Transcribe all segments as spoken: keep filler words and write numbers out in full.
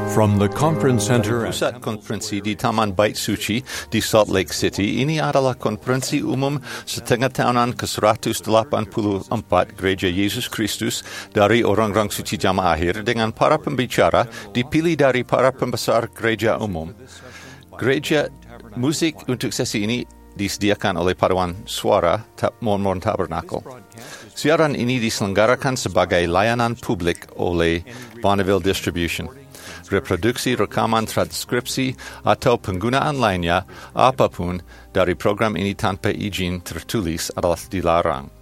From the conference center at Pusat konferensi di Taman Bait Suci di Salt Lake City, ini adalah konferensi umum setengah tahunan ke seratus delapan puluh empat Gereja Yesus Kristus dari orang-orang suci jamaah akhir dengan para pembicara dipilih dari para pembesar gereja umum. Gereja musik untuk sesi ini disediakan oleh paduan suara Mormon Tabernacle. Siaran ini diselenggarakan sebagai layanan publik oleh Bonneville Distribution. Reproduksi, rekaman, transkripsi, atau penggunaan lainnya apapun dari program ini tanpa izin tertulis adalah dilarang.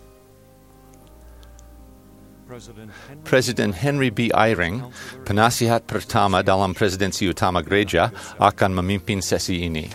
Presiden Henry B. Eyring, penasihat pertama dalam presidensi utama gereja, akan memimpin sesi ini.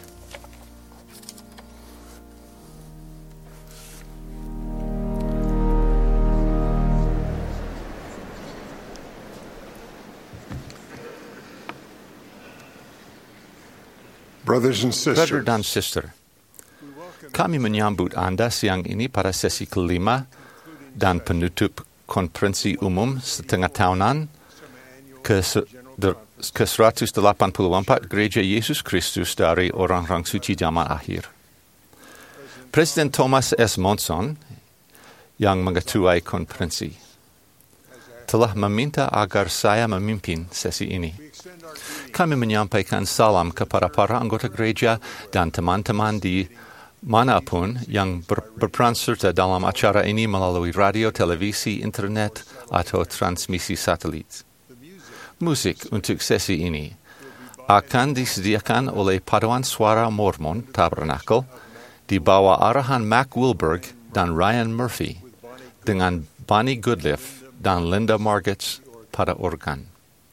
Brothers and sisters, Brother dan sister, kami menyambut Anda siang ini pada sesi kelima dan penutup konferensi umum setengah tahunan ke, ke seratus delapan puluh empat Gereja Yesus Kristus dari orang-orang suci jamaah akhir. Presiden Thomas S. Monson yang mengetuai konferensi telah meminta agar saya memimpin sesi ini. Kami menyampaikan salam kepada para anggota gereja dan teman-teman di manapun yang ber, berperan serta dalam acara ini melalui radio, televisi, internet, atau transmisi satelit. Musik untuk sesi ini akan disediakan oleh paduan suara Mormon Tabernacle di bawah arahan Mac Wilberg dan Ryan Murphy dengan Bonnie Goodliff dan Linda Margetts pada organ.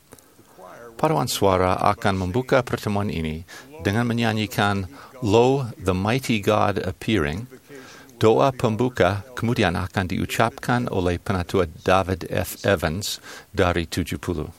Paduan suara akan membuka pertemuan ini dengan menyanyikan Lo, the Mighty God Appearing. Doa pembuka kemudian akan diucapkan oleh penatua David F. Evans dari tujuh puluh.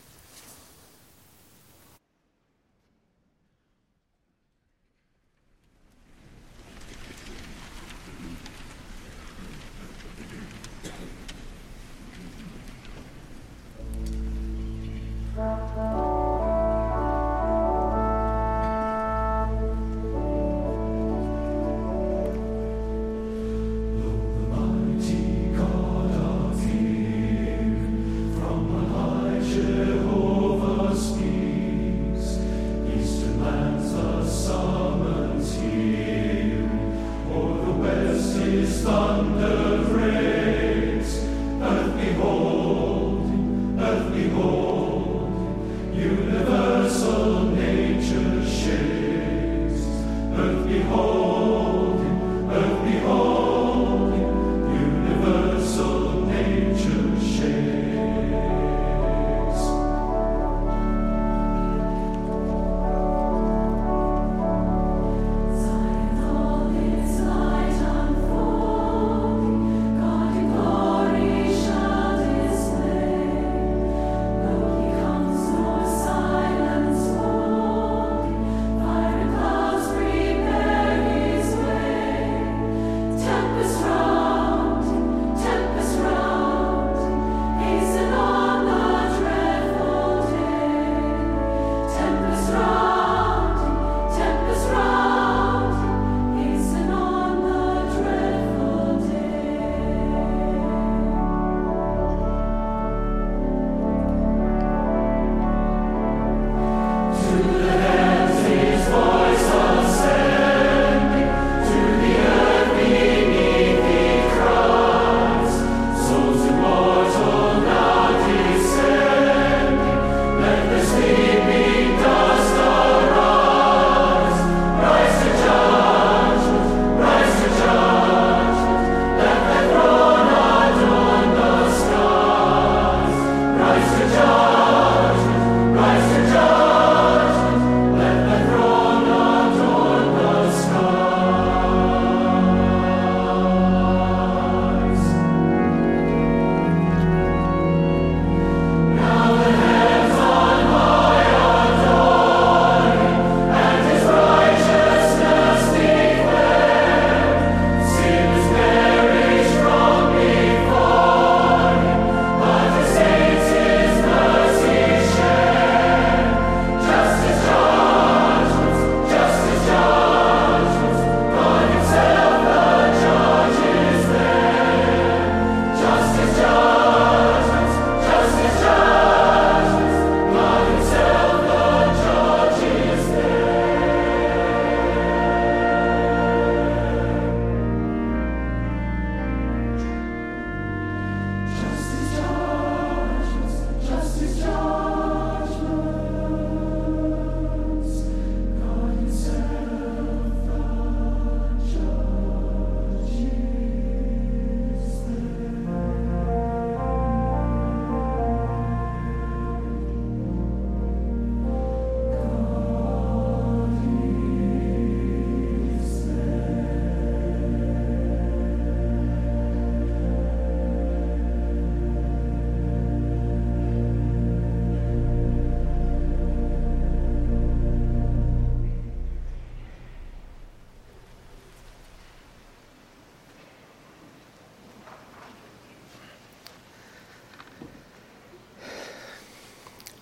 God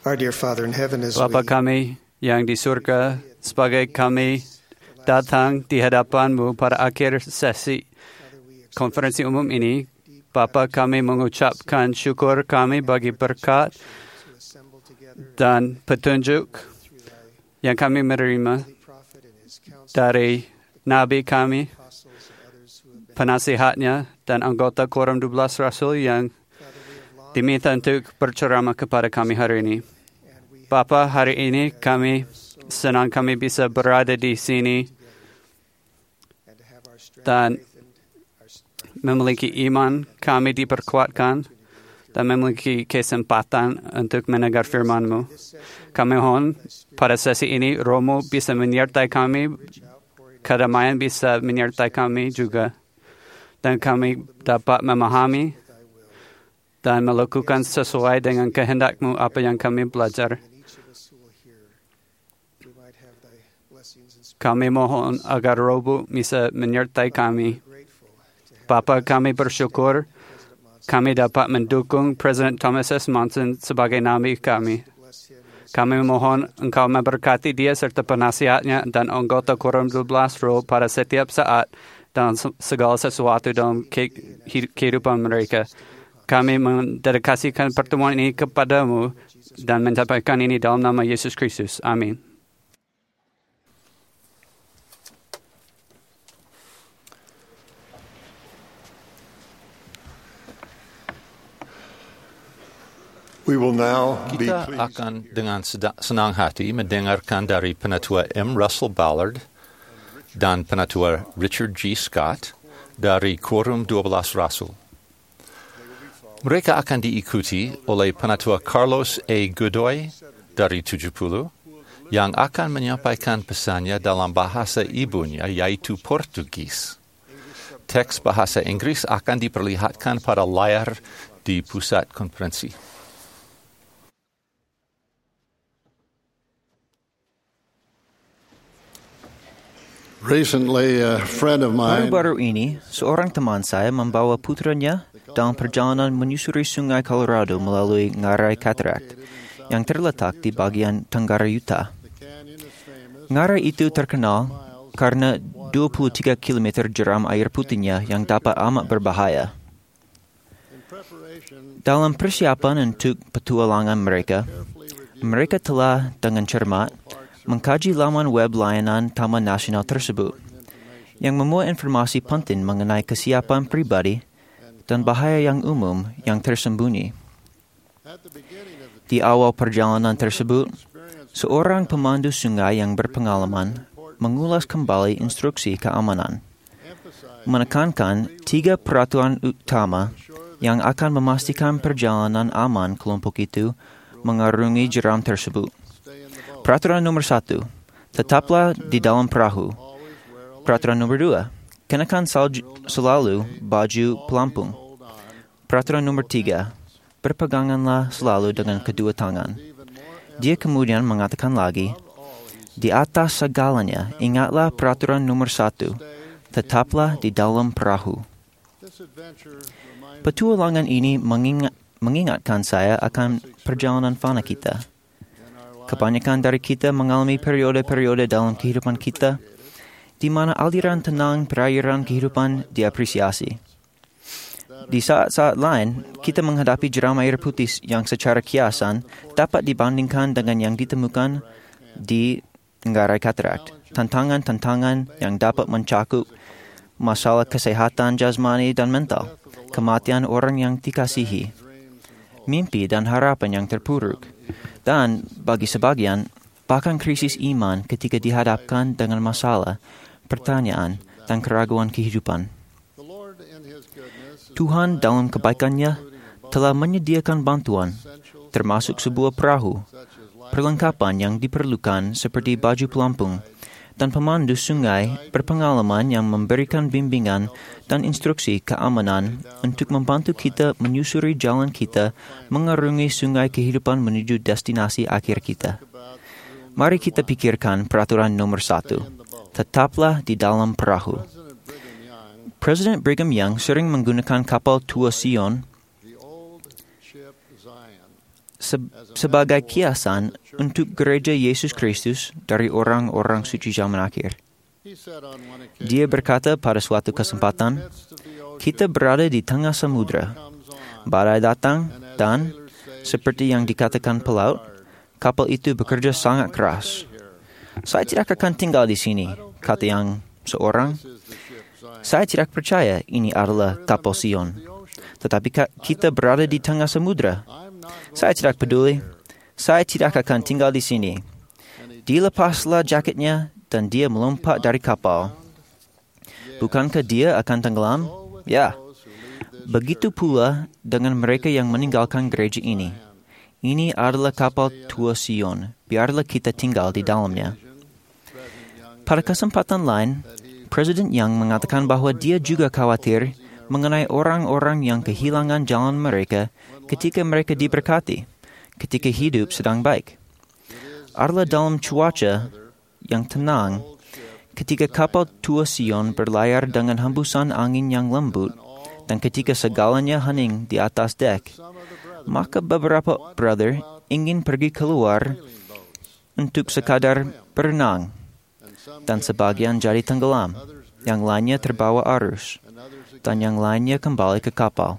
Our dear Father in heaven, as Bapa we kami yang di surga, sebagai kami datang di hadapan-Mu pada akhir sesi konferensi umum ini, Bapa kami mengucapkan syukur kami bagi berkat dan petunjuk yang kami menerima dari Nabi kami, penasihatnya, dan anggota Quorum dua belas Rasul yang diminta untuk berceramah kepada kami hari ini. Bapa, hari ini kami senang kami bisa berada di sini dan memiliki iman kami diperkuatkan dan memiliki kesempatan untuk mendengar firman-Mu. Kami mohon pada sesi ini Roh-Mu bisa menyertai kami, kedamaian bisa menyertai kami juga, dan kami dapat memahami dan melakukan sesuai dengan kehendak-Mu apa yang kami belajar. Kami mohon agar Roh bisa menyertai kami. Bapa, kami bersyukur kami dapat mendukung Presiden Thomas S. Monson sebagai nabi kami. Kami mohon Engkau memberkati dia serta penasihatnya dan anggota Quorum dua belas Rasul pada setiap saat dan segala sesuatu dalam kehidupan mereka. Kami mendedikasikan pertemuan ini kepada-Mu dan menyampaikan ini dalam nama Yesus Kristus. Amin. We will now be Kita pleased akan dengan seda- senang hati mendengarkan dari Penatua M. Russell Ballard dan Penatua Richard G. Scott dari Quorum dua belas Rasul. Mereka akan diikuti oleh Penatua Carlos A. Godoy dari tujuh puluh yang akan menyampaikan pesannya dalam bahasa ibunya yaitu Portugis. Teks bahasa Inggris akan diperlihatkan pada layar di pusat konferensi. recently a friend of mine Baru-baru ini, seorang teman saya membawa putranya dalam perjalanan menyusuri sungai Colorado melalui Ngarai Cataract yang terletak di bagian tenggara Utah. Ngarai itu terkenal karena dua puluh tiga kilometer jeram air putihnya yang dapat amat berbahaya. Dalam persiapan untuk petualangan mereka, mereka telah dengan cermat mengkaji laman web layanan Taman Nasional tersebut yang memuat informasi penting mengenai kesiapan pribadi dan bahaya yang umum yang tersembunyi. Di awal perjalanan tersebut, seorang pemandu sungai yang berpengalaman mengulas kembali instruksi keamanan, menekankan tiga peraturan utama yang akan memastikan perjalanan aman kelompok itu mengarungi jeram tersebut. Peraturan nomor satu, tetaplah di dalam perahu. Peraturan nomor dua, kenakan salju, selalu baju pelampung. Peraturan nomor tiga, berpeganganlah selalu dengan kedua tangan. Dia kemudian mengatakan lagi, di atas segalanya, ingatlah peraturan nomor satu, tetaplah di dalam perahu. Petualangan ini mengingat, mengingatkan saya akan perjalanan fana kita. Kebanyakan dari kita mengalami periode-periode dalam kehidupan kita di mana aliran tenang perairan kehidupan diapresiasi. Di saat-saat lain, kita menghadapi jeram air putih yang secara kiasan dapat dibandingkan dengan yang ditemukan di Ngarai Cataract. Tantangan-tantangan yang dapat mencakup masalah kesehatan jasmani dan mental, kematian orang yang dikasihi, mimpi dan harapan yang terpuruk, dan bagi sebagian, bahkan krisis iman ketika dihadapkan dengan masalah, pertanyaan, dan keraguan kehidupan. Tuhan dalam kebaikannya telah menyediakan bantuan, termasuk sebuah perahu, perlengkapan yang diperlukan seperti baju pelampung, dan pemandu sungai berpengalaman yang memberikan bimbingan dan instruksi keamanan untuk membantu kita menyusuri jalan kita mengarungi sungai kehidupan menuju destinasi akhir kita. Mari kita pikirkan peraturan nomor satu. Tetaplah di dalam perahu. Presiden Brigham Young sering menggunakan kapal tua Sion se- sebagai kiasan untuk gereja Yesus Kristus dari orang-orang suci zaman akhir. Dia berkata pada suatu kesempatan, kita berada di tengah samudra. Badai datang dan, seperti yang dikatakan pelaut, kapal itu bekerja sangat keras. Saya tidak akan tinggal di sini, kata yang seorang. Saya tidak percaya ini adalah kapal Sion. Tetapi kita berada di tengah samudra. Saya tidak peduli. Saya tidak akan tinggal di sini. Dilepaslah jaketnya dan dia melompat dari kapal. Bukankah dia akan tenggelam? Ya. Begitu pula dengan mereka yang meninggalkan gereja ini. Ini adalah kapal tua Sion. Biarlah kita tinggal di dalamnya. Pada kesempatan lain, Presiden Young mengatakan bahwa dia juga khawatir mengenai orang-orang yang kehilangan jalan mereka ketika mereka diberkati, ketika hidup sedang baik. Adalah dalam cuaca yang tenang, ketika kapal tua Sion berlayar dengan hembusan angin yang lembut, dan ketika segalanya hening di atas dek, maka beberapa brother ingin pergi keluar untuk sekadar berenang, dan sebagian jadi tenggelam, yang lainnya terbawa arus, dan yang lainnya kembali ke kapal.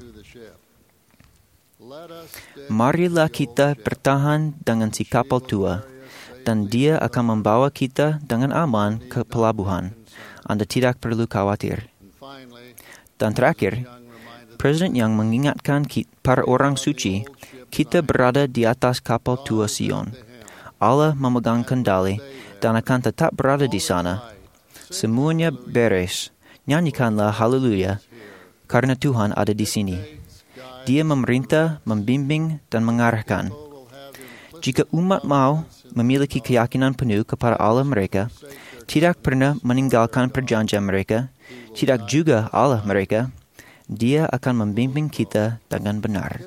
Marilah kita bertahan dengan si kapal tua, dan dia akan membawa kita dengan aman ke pelabuhan. Anda tidak perlu khawatir. Dan terakhir, Presiden Young mengingatkan kita, para orang suci, kita berada di atas kapal tua Sion. Allah memegang kendali dan akan tetap berada di sana. Semuanya beres. Nyanyikanlah haleluya, karena Tuhan ada di sini. Dia memerintah, membimbing, dan mengarahkan. Jika umat mau memiliki keyakinan penuh kepada Allah mereka, tidak pernah meninggalkan perjanjian mereka, tidak juga Allah mereka, Dia akan membimbing kita dengan benar.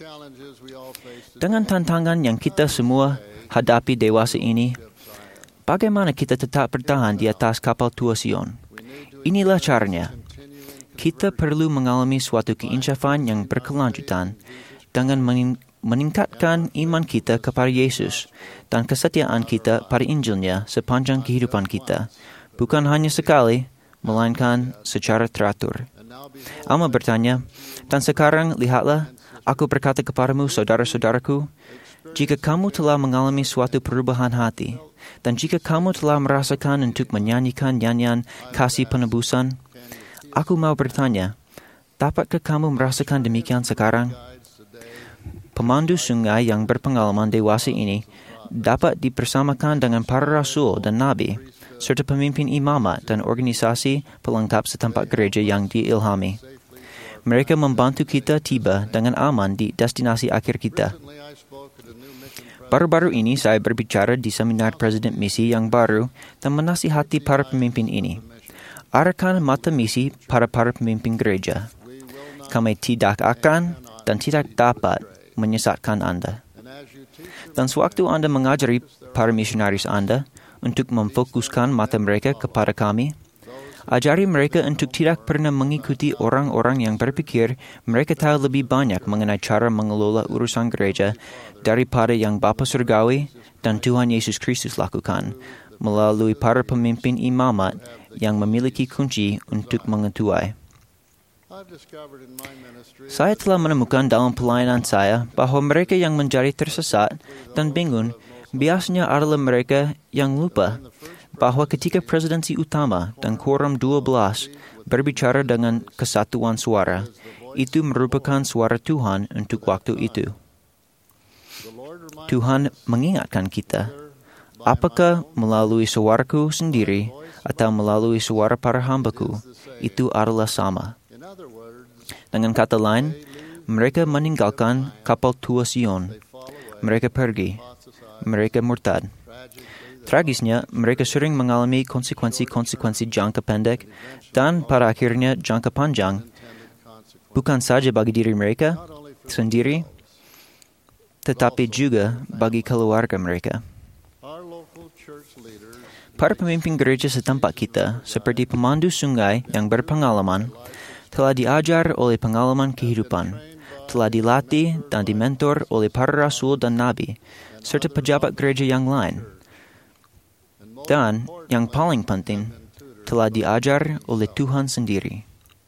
Dengan tantangan yang kita semua hadapi dewasa ini, bagaimana kita tetap bertahan di atas kapal tua Sion? Inilah caranya. Kita perlu mengalami suatu keinsafan yang berkelanjutan dengan mening- meningkatkan iman kita kepada Yesus dan kesetiaan kita pada Injilnya sepanjang kehidupan kita, bukan hanya sekali, melainkan secara teratur. Alma bertanya, dan sekarang lihatlah, aku berkata kepadamu, saudara-saudaraku, jika kamu telah mengalami suatu perubahan hati, dan jika kamu telah merasakan untuk menyanyikan nyanyian kasih penebusan, aku mau bertanya, dapatkah kamu merasakan demikian sekarang? Pemandu sungai yang berpengalaman dewasa ini dapat dipersamakan dengan para rasul dan nabi, serta pemimpin imamat dan organisasi pelengkap setempat gereja yang diilhami. Mereka membantu kita tiba dengan aman di destinasi akhir kita. Baru-baru ini saya berbicara di seminar Presiden Misi yang baru dan menasihati para pemimpin ini. Arahkan mata misi para para pemimpin gereja. Kami tidak akan dan tidak dapat menyesatkan Anda. Dan sewaktu Anda mengajari para misionaris Anda untuk memfokuskan mata mereka kepada kami, ajari mereka untuk tidak pernah mengikuti orang-orang yang berpikir mereka tahu lebih banyak mengenai cara mengelola urusan gereja daripada yang Bapa Surgawi dan Tuhan Yesus Kristus lakukan melalui para pemimpin imamat yang memiliki kunci untuk mengetuai. Saya telah menemukan dalam pelayanan saya bahwa mereka yang menjadi tersesat dan bingung biasanya adalah mereka yang lupa bahwa ketika presidensi utama dan quorum dua belas berbicara dengan kesatuan suara, itu merupakan suara Tuhan untuk waktu itu. Tuhan mengingatkan kita, apakah melalui suaraku sendiri atau melalui suara para hambaku, itu adalah sama. Dengan kata lain, mereka meninggalkan kapal tua Sion. Mereka pergi. Mereka murtad. Tragisnya, mereka sering mengalami konsekuensi-konsekuensi jangka pendek dan pada akhirnya jangka panjang, bukan saja bagi diri mereka sendiri, tetapi juga bagi keluarga mereka. Para pemimpin gereja setempat kita, seperti pemandu sungai yang berpengalaman, telah diajar oleh pengalaman kehidupan, telah dilatih dan dimentor oleh para rasul dan nabi, serta pejabat gereja yang lain. Dan yang paling penting, telah diajar oleh Tuhan sendiri.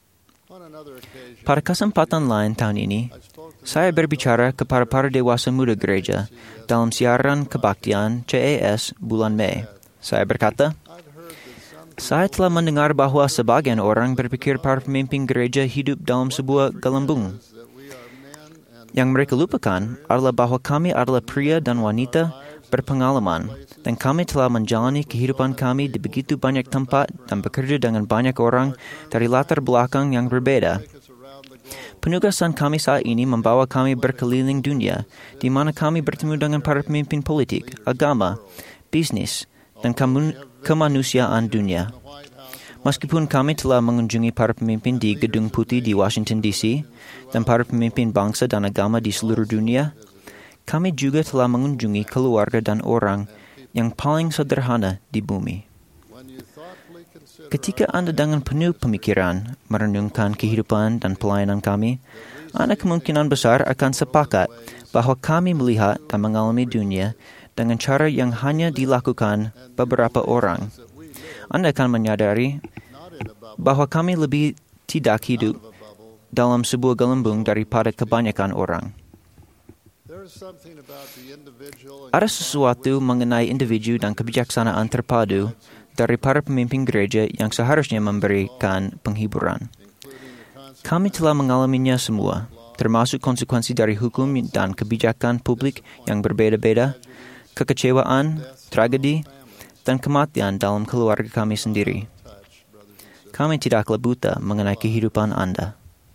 Pada kesempatan lain tahun ini, saya berbicara kepada para dewasa muda gereja dalam siaran kebaktian C A S bulan Mei. Saya berkata, saya telah mendengar bahawa sebagian orang berpikir para pemimpin gereja hidup dalam sebuah gelembung. Yang mereka lupakan adalah bahawa kami adalah pria dan wanita berpengalaman dan kami telah menjalani kehidupan kami di begitu banyak tempat dan bekerja dengan banyak orang dari latar belakang yang berbeda. Penugasan kami saat ini membawa kami berkeliling dunia, di mana kami bertemu dengan para pemimpin politik, agama, bisnis, dan kemanusiaan dunia. Meskipun kami telah mengunjungi para pemimpin di Gedung Putih di Washington D C dan para pemimpin bangsa dan agama di seluruh dunia, kami juga telah mengunjungi keluarga dan orang yang paling sederhana di bumi. Ketika Anda dengan penuh pemikiran merenungkan kehidupan dan pelayanan kami, Anda kemungkinan besar akan sepakat bahawa kami melihat dan mengalami dunia dengan cara yang hanya dilakukan beberapa orang. Anda akan menyadari bahawa kami lebih tidak hidup dalam sebuah gelembung daripada kebanyakan orang. Ada sesuatu mengenai individu dan kebijaksanaan terpadu dari para pemimpin gereja yang seharusnya memberikan penghiburan. Kami telah mengalaminya semua, termasuk konsekuensi dari hukum dan kebijakan publik yang berbeda-beda, kekecewaan, tragedi, dan kematian dalam keluarga kami sendiri. Kami tidaklah buta mengenai kehidupan Anda.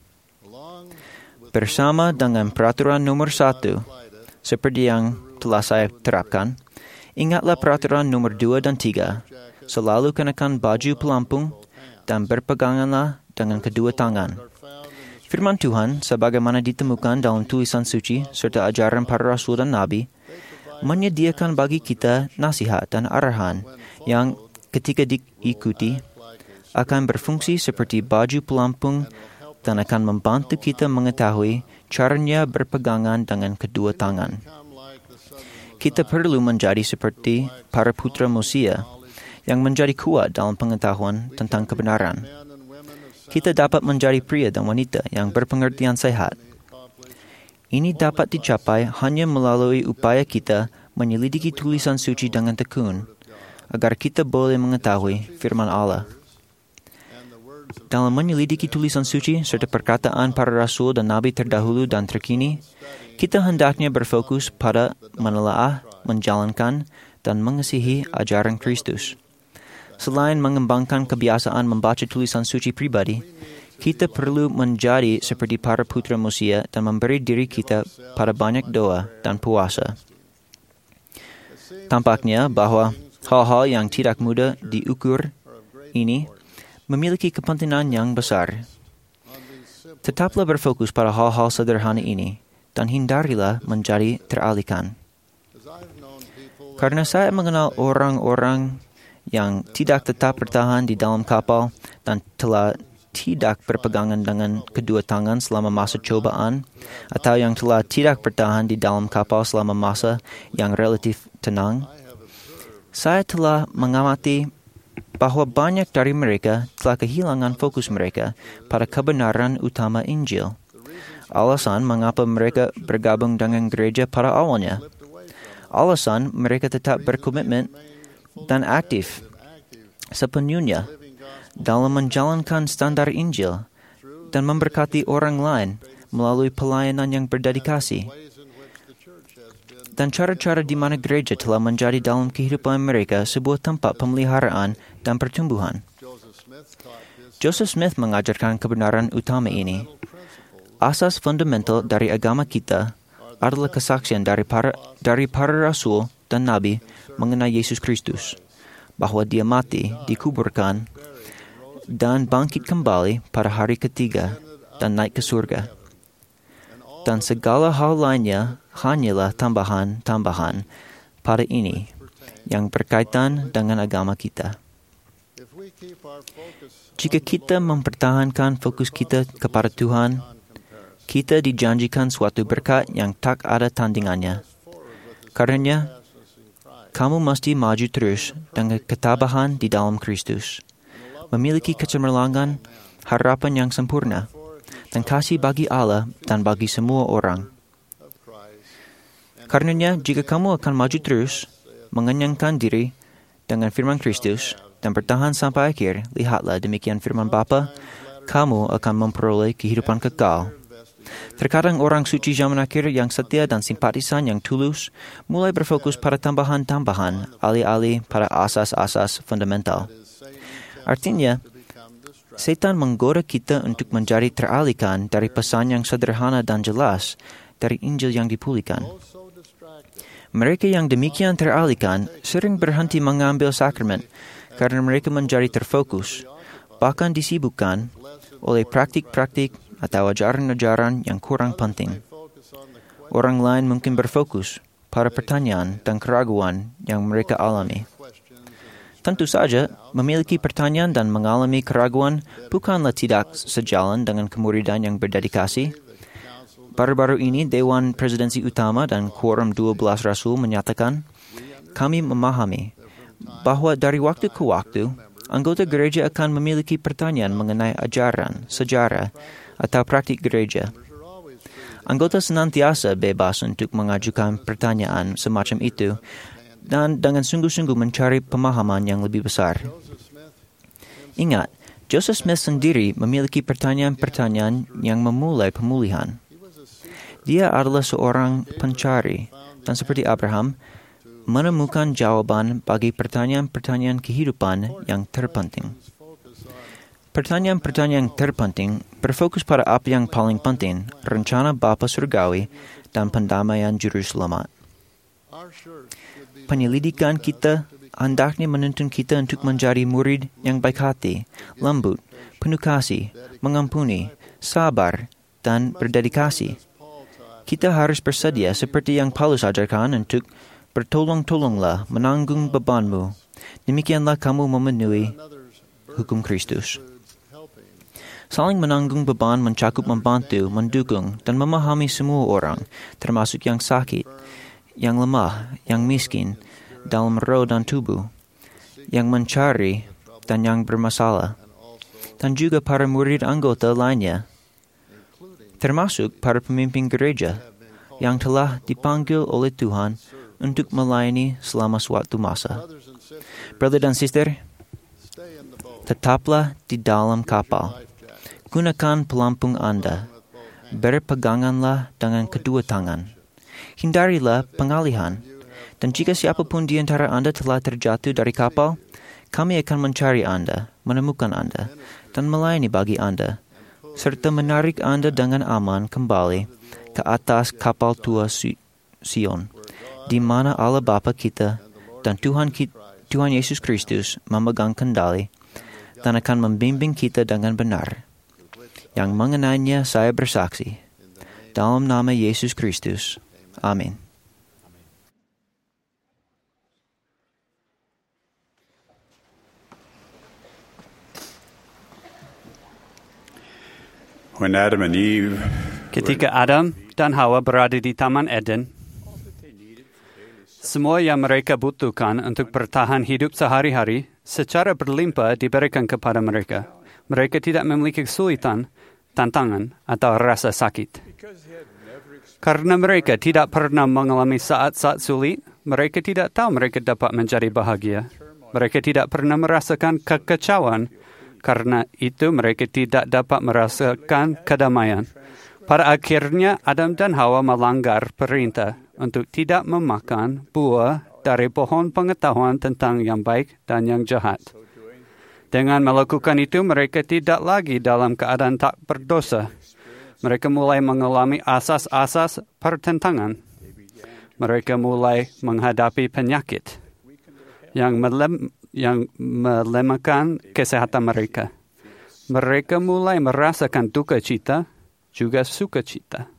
Bersama dengan peraturan nomor satu, seperti yang telah saya terapkan, ingatlah peraturan nomor dua dan tiga, selalu kenakan baju pelampung dan berpeganganlah dengan kedua tangan. Firman Tuhan, sebagaimana ditemukan dalam tulisan suci serta ajaran para rasul dan nabi, menyediakan bagi kita nasihat dan arahan yang ketika diikuti akan berfungsi seperti baju pelampung dan akan membantu kita mengetahui caranya berpegangan dengan kedua tangan. Kita perlu menjadi seperti para putra Mosia yang menjadi kuat dalam pengetahuan tentang kebenaran. Kita dapat menjadi pria dan wanita yang berpengertian sehat. Ini dapat dicapai hanya melalui upaya kita menyelidiki tulisan suci dengan tekun, agar kita boleh mengetahui firman Allah. Dalam menyelidiki tulisan suci serta perkataan para rasul dan nabi terdahulu dan terkini, kita hendaknya berfokus pada menelaah, menjalankan, dan mengasihi ajaran Kristus. Selain mengembangkan kebiasaan membaca tulisan suci pribadi, kita perlu menjadi seperti para putra Mosia dan memberi diri kita pada banyak doa dan puasa. Tampaknya bahawa hal-hal yang tidak mudah diukur ini memiliki kepentingan yang besar. Tetaplah berfokus pada hal-hal sederhana ini dan hindarilah menjadi teralihkan. Karena saya mengenal orang-orang yang tidak tetap bertahan di dalam kapal dan telah tidak berpegangan dengan kedua tangan selama masa cobaan, atau yang telah tidak bertahan di dalam kapal selama masa yang relatif tenang, saya telah mengamati bahawa banyak dari mereka telah kehilangan fokus mereka pada kebenaran utama Injil. Alasan mengapa mereka bergabung dengan gereja pada awalnya. Alasan mereka tetap berkomitmen dan aktif sepenuhnya dalam menjalankan standar Injil dan memberkati orang lain melalui pelayanan yang berdedikasi. Dan cara-cara di mana gereja telah menjadi dalam kehidupan mereka sebuah tempat pemeliharaan dan pertumbuhan. Joseph Smith mengajarkan kebenaran utama ini. Asas fundamental dari agama kita adalah kesaksian dari para, dari para rasul dan nabi mengenai Yesus Kristus, bahawa dia mati, dikuburkan, dan bangkit kembali pada hari ketiga dan naik ke surga. Dan segala hal lainnya hanyalah tambahan-tambahan pada ini yang berkaitan dengan agama kita. Jika kita mempertahankan fokus kita kepada Tuhan, kita dijanjikan suatu berkat yang tak ada tandingannya. Karenanya, kamu mesti maju terus dengan ketabahan di dalam Kristus, memiliki kecemerlangan, harapan yang sempurna, dan kasih bagi Allah dan bagi semua orang. Karenanya, jika kamu akan maju terus, mengenyangkan diri dengan firman Kristus, dan bertahan sampai akhir, lihatlah demikian firman Bapa, kamu akan memperoleh kehidupan kekal. Terkadang orang suci zaman akhir yang setia dan simpatisan yang tulus mulai berfokus pada tambahan-tambahan alih-alih pada asas-asas fundamental. Artinya, setan menggoda kita untuk menjadi teralihkan dari pesan yang sederhana dan jelas dari Injil yang dipulihkan. Mereka yang demikian teralihkan sering berhenti mengambil sakramen karena mereka menjadi terfokus, bahkan disibukkan oleh praktik-praktik atau ajaran-ajaran yang kurang penting. Orang lain mungkin berfokus pada pertanyaan dan keraguan yang mereka alami. Tentu saja, memiliki pertanyaan dan mengalami keraguan bukanlah tidak sejalan dengan kemuridan yang berdedikasi. Baru-baru ini, Dewan Presidensi Utama dan Quorum dua belas Rasul menyatakan, kami memahami bahwa dari waktu ke waktu, anggota gereja akan memiliki pertanyaan mengenai ajaran, sejarah, atau praktik gereja. Anggota senantiasa bebas untuk mengajukan pertanyaan semacam itu dan dengan sungguh-sungguh mencari pemahaman yang lebih besar. Ingat, Joseph Smith sendiri memiliki pertanyaan-pertanyaan yang memulai pemulihan. Dia adalah seorang pencari dan seperti Abraham, menemukan jawaban bagi pertanyaan-pertanyaan kehidupan yang terpenting. Pertanyaan-pertanyaan yang terpenting berfokus pada apa yang paling penting, rencana Bapa Surgawi dan pendamaian Juru Selamat. Penyelidikan kita hendaknya menuntun kita untuk menjadi murid yang baik hati, lembut, penuh kasih, mengampuni, sabar, dan berdedikasi. Kita harus bersedia seperti yang Paulus ajarkan untuk bertolong-tolonglah menanggung bebanmu. Demikianlah kamu memenuhi hukum Kristus. Saling menanggung beban mencakup membantu, mendukung, dan memahami semua orang, termasuk yang sakit, yang lemah, yang miskin, dalam roh dan tubuh, yang mencari dan yang bermasalah, dan juga para murid anggota lainnya, termasuk para pemimpin gereja yang telah dipanggil oleh Tuhan untuk melayani selama suatu masa. Brother dan sister, tetaplah di dalam kapal. Gunakan pelampung Anda. Berpeganganlah dengan kedua tangan. Hindarilah pengalihan. Dan jika siapapun di antara Anda telah terjatuh dari kapal, kami akan mencari Anda, menemukan Anda, dan melayani bagi Anda, serta menarik Anda dengan aman kembali ke atas kapal tua Sion, di mana Allah Bapa kita dan Tuhan kita, Tuhan Yesus Kristus memegang kendali dan akan membimbing kita dengan benar. Yang mengenainya saya bersaksi. Dalam nama Yesus Kristus. Amin. When Adam and Eve Ketika Adam dan Hawa berada di Taman Eden, semua yang mereka butuhkan untuk bertahan hidup sehari-hari secara berlimpah diberikan kepada mereka. Mereka tidak memiliki kesulitan, tantangan, atau rasa sakit. Karena mereka tidak pernah mengalami saat-saat sulit, mereka tidak tahu mereka dapat menjadi bahagia. Mereka tidak pernah merasakan kekecauan, karena itu mereka tidak dapat merasakan kedamaian. Pada akhirnya, Adam dan Hawa melanggar perintah untuk tidak memakan buah dari pohon pengetahuan tentang yang baik dan yang jahat. Dengan melakukan itu, mereka tidak lagi dalam keadaan tak berdosa. Mereka mulai mengalami asas-asas pertentangan. Mereka mulai menghadapi penyakit yang, melem, yang melemahkan kesehatan mereka. Mereka mulai merasakan duka cita, juga sukacita.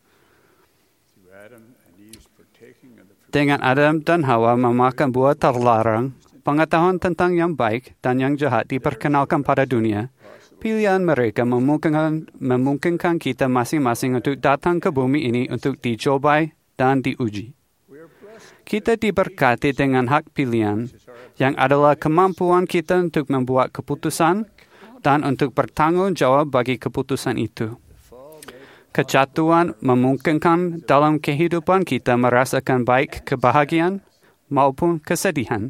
Dengan Adam dan Hawa memakan buah terlarang, pengetahuan tentang yang baik dan yang jahat diperkenalkan pada dunia. Pilihan mereka memungkinkan, memungkinkan kita masing-masing untuk datang ke bumi ini untuk dicobai dan diuji. Kita diberkati dengan hak pilihan, yang adalah kemampuan kita untuk membuat keputusan dan untuk bertanggung jawab bagi keputusan itu. Kejatuhan memungkinkan dalam kehidupan kita merasakan baik kebahagiaan maupun kesedihan.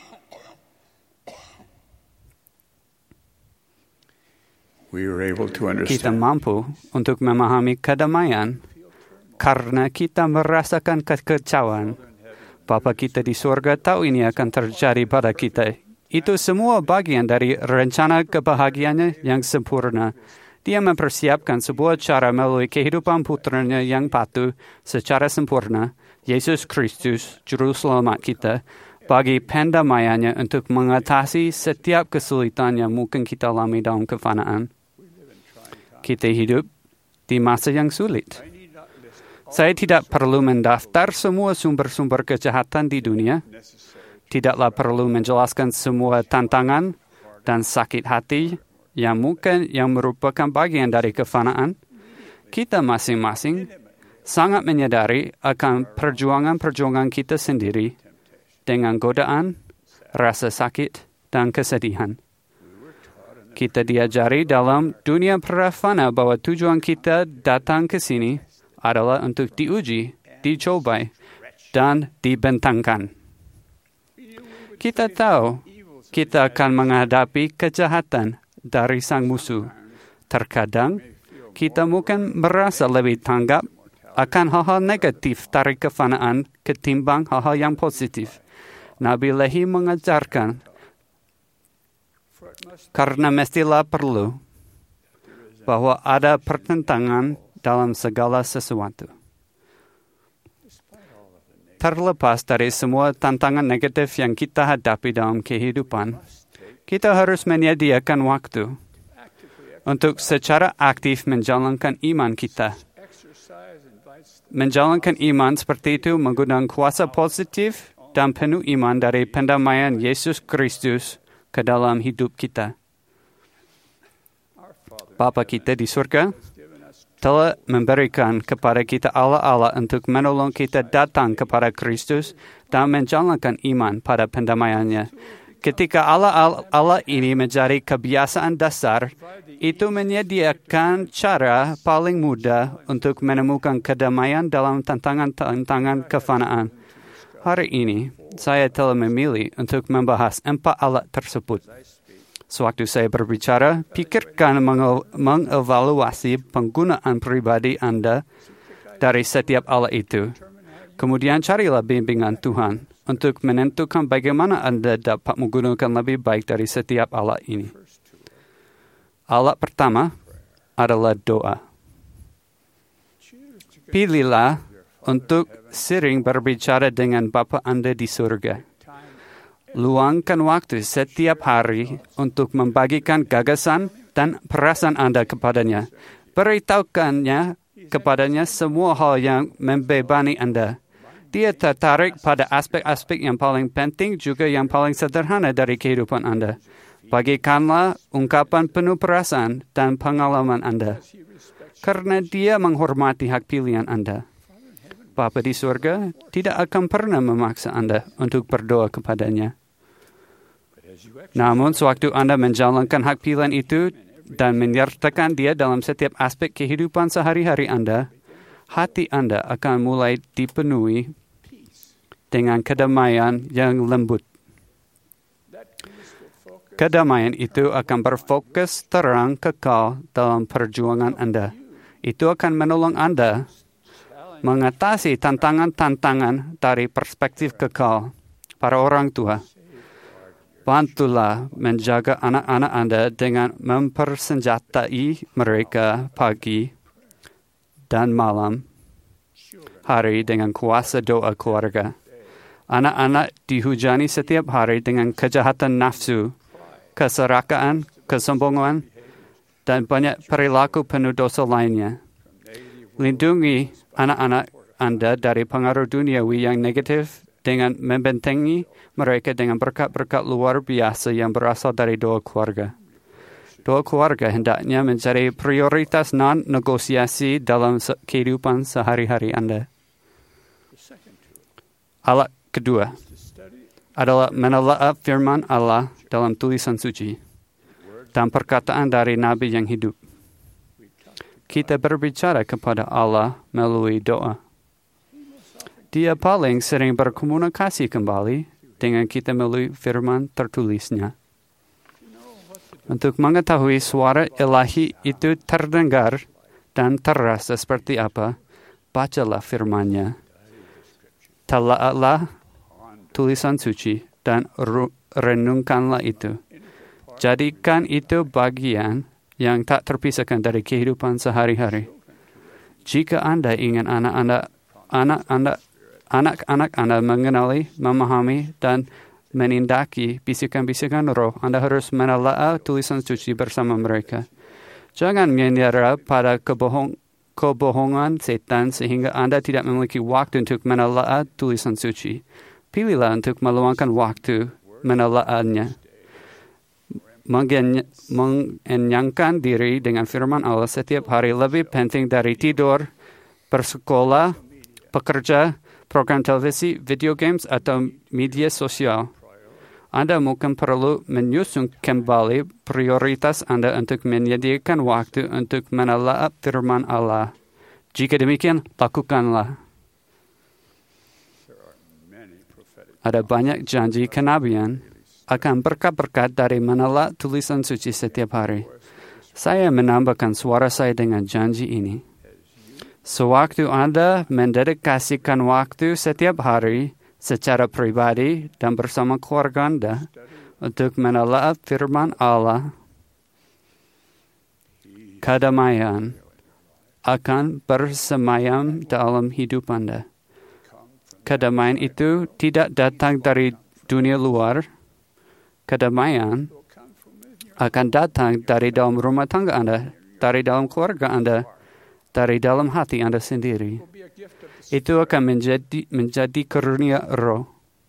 We were able to Kita understand mampu untuk memahami kedamaian karena kita merasakan kekecauan. Bapa kita di surga tahu ini akan terjadi pada kita. Itu semua bagian dari rencana kebahagiaannya yang sempurna. Dia mempersiapkan sebuah cara melalui kehidupan putranya yang patuh secara sempurna, Yesus Kristus, Juru Selamat kita, bagi pendamaiannya untuk mengatasi setiap kesulitan yang mungkin kita alami dalam kefanaan. Kita hidup di masa yang sulit. Saya tidak perlu mendaftar semua sumber-sumber kejahatan di dunia. Tidaklah perlu menjelaskan semua tantangan dan sakit hati yang mungkin yang merupakan bagian dari kefanaan. Kita masing-masing sangat menyadari akan perjuangan-perjuangan kita sendiri dengan godaan, rasa sakit, dan kesedihan. Kita diajari dalam dunia prafana bahwa tujuan kita datang ke sini adalah untuk diuji, dicobai, dan dibentangkan. Kita tahu kita akan menghadapi kejahatan dari sang musuh. Terkadang, kita mungkin merasa lebih tanggap akan hal-hal negatif dari kefanaan ketimbang hal-hal yang positif. Nabi Lehi mengajarkan, karena mestilah perlu bahwa ada pertentangan dalam segala sesuatu. Terlepas dari semua tantangan negatif yang kita hadapi dalam kehidupan, kita harus menyediakan waktu untuk secara aktif menjalankan iman kita. Menjalankan iman seperti itu menggunakan kuasa positif dan penuh iman dari pendamaian Yesus Kristus ke dalam hidup kita. Bapa kita di surga telah memberikan kepada kita Allah-Allah untuk menolong kita datang kepada Kristus dan menjalankan iman pada pendamaiannya. Ketika Allah Allah ini menjadi kebiasaan dasar, itu menyediakan cara paling mudah untuk menemukan kedamaian dalam tantangan-tantangan kefanaan. Hari ini, saya telah memilih untuk membahas empat alat tersebut. Sewaktu saya berbicara, pikirkan mengevaluasi penggunaan pribadi Anda dari setiap alat itu. Kemudian carilah bimbingan Tuhan untuk menentukan bagaimana Anda dapat menggunakan lebih baik dari setiap alat ini. Alat pertama adalah doa. Pilihlah untuk sering berbicara dengan Bapa Anda di surga. Luangkan waktu setiap hari untuk membagikan gagasan dan perasaan Anda kepadanya. Beritahukannya kepadanya semua hal yang membebani Anda. Dia tertarik pada aspek-aspek yang paling penting juga yang paling sederhana dari kehidupan Anda. Bagikanlah ungkapan penuh perasaan dan pengalaman Anda. Karena dia menghormati hak pilihan Anda. Bapa di surga tidak akan pernah memaksa Anda untuk berdoa kepadanya. Namun, sewaktu Anda menjalankan hak pilihan itu dan menyertakan dia dalam setiap aspek kehidupan sehari-hari Anda, hati Anda akan mulai dipenuhi dengan kedamaian yang lembut. Kedamaian itu akan berfokus terang kekal dalam perjuangan Anda. Itu akan menolong Anda mengatasi tantangan-tantangan dari perspektif kekal. Para orang tua, bantulah menjaga anak-anak Anda dengan mempersenjatai mereka pagi dan malam, hari dengan kuasa doa keluarga. Anak-anak dihujani setiap hari dengan kejahatan nafsu, keserakaan, kesombongan, dan banyak perilaku penuh dosa lainnya. Lindungi anak-anak Anda dari pengaruh duniawi yang negatif dengan membentengi mereka dengan berkat-berkat luar biasa yang berasal dari doa keluarga. Doa keluarga hendaknya menjadi prioritas non-negosiasi dalam se- kehidupan sehari-hari Anda. Alat kedua adalah menelaah firman Allah dalam tulisan suci dan perkataan dari Nabi yang hidup. Kita berbicara kepada Allah melalui doa. Dia paling sering berkomunikasi kembali dengan kita melalui firman tertulisnya. Untuk mengetahui suara ilahi itu terdengar dan terasa seperti apa, bacalah firman-Nya. Telaahlah tulisan suci dan renungkanlah itu. Jadikan itu bagian yang tak terpisahkan dari kehidupan sehari-hari. Jika Anda ingin anak-anak anak-anak anak-anak Anda mengenali, memahami, dan menindaki bisikan-bisikan roh, Anda harus menelaah tulisan suci bersama mereka. Jangan menyerah pada kebohong, kebohongan setan sehingga Anda tidak memiliki waktu untuk menelaah tulisan suci. Pilihlah untuk meluangkan waktu menelaahnya. Mengenyangkan diri dengan firman Allah setiap hari lebih penting dari tidur, bersekolah, bekerja, program televisi, video games, atau media sosial. Anda mungkin perlu menyusun kembali prioritas Anda untuk menyediakan waktu untuk menelaah firman Allah. Jika demikian, lakukanlah. Ada banyak janji kenabian akan berkat-berkat dari menelaah tulisan suci setiap hari. Saya menambahkan suara saya dengan janji ini. Sewaktu Anda mendedikasikan waktu setiap hari secara pribadi dan bersama keluarga Anda untuk menelaah firman Allah, kedamaian akan bersemayam dalam hidup Anda. Kedamaian itu tidak datang dari dunia luar. Kedamaian akan datang dari dalam rumah tangga Anda, dari dalam keluarga Anda, dari dalam hati Anda sendiri. Itu akan menjadi menjadi karunia roh.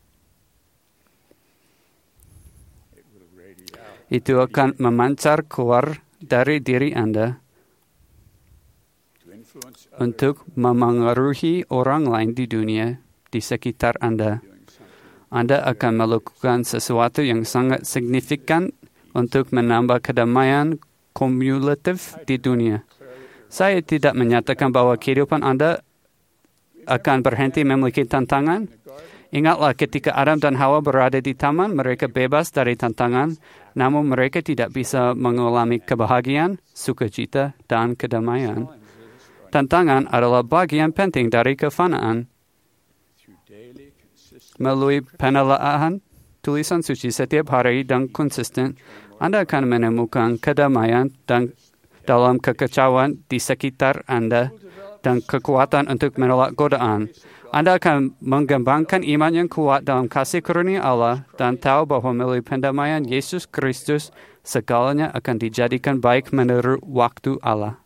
Itu akan memancar keluar dari diri Anda untuk memengaruhi orang lain di dunia di sekitar Anda. Anda akan melakukan sesuatu yang sangat signifikan untuk menambah kedamaian kumulatif di dunia. Saya tidak menyatakan bahwa kehidupan Anda akan berhenti memiliki tantangan. Ingatlah ketika Adam dan Hawa berada di taman, mereka bebas dari tantangan, namun mereka tidak bisa mengalami kebahagiaan, sukacita, dan kedamaian. Tantangan adalah bagian penting dari kefanaan. Melalui penelaahan tulisan suci setiap hari dan konsisten, Anda akan menemukan kedamaian dan dalam kekacauan di sekitar Anda dan kekuatan untuk menolak godaan. Anda akan mengembangkan iman yang kuat dalam kasih karunia Allah dan tahu bahwa melalui pendamaian Yesus Kristus, segalanya akan dijadikan baik menurut waktu Allah.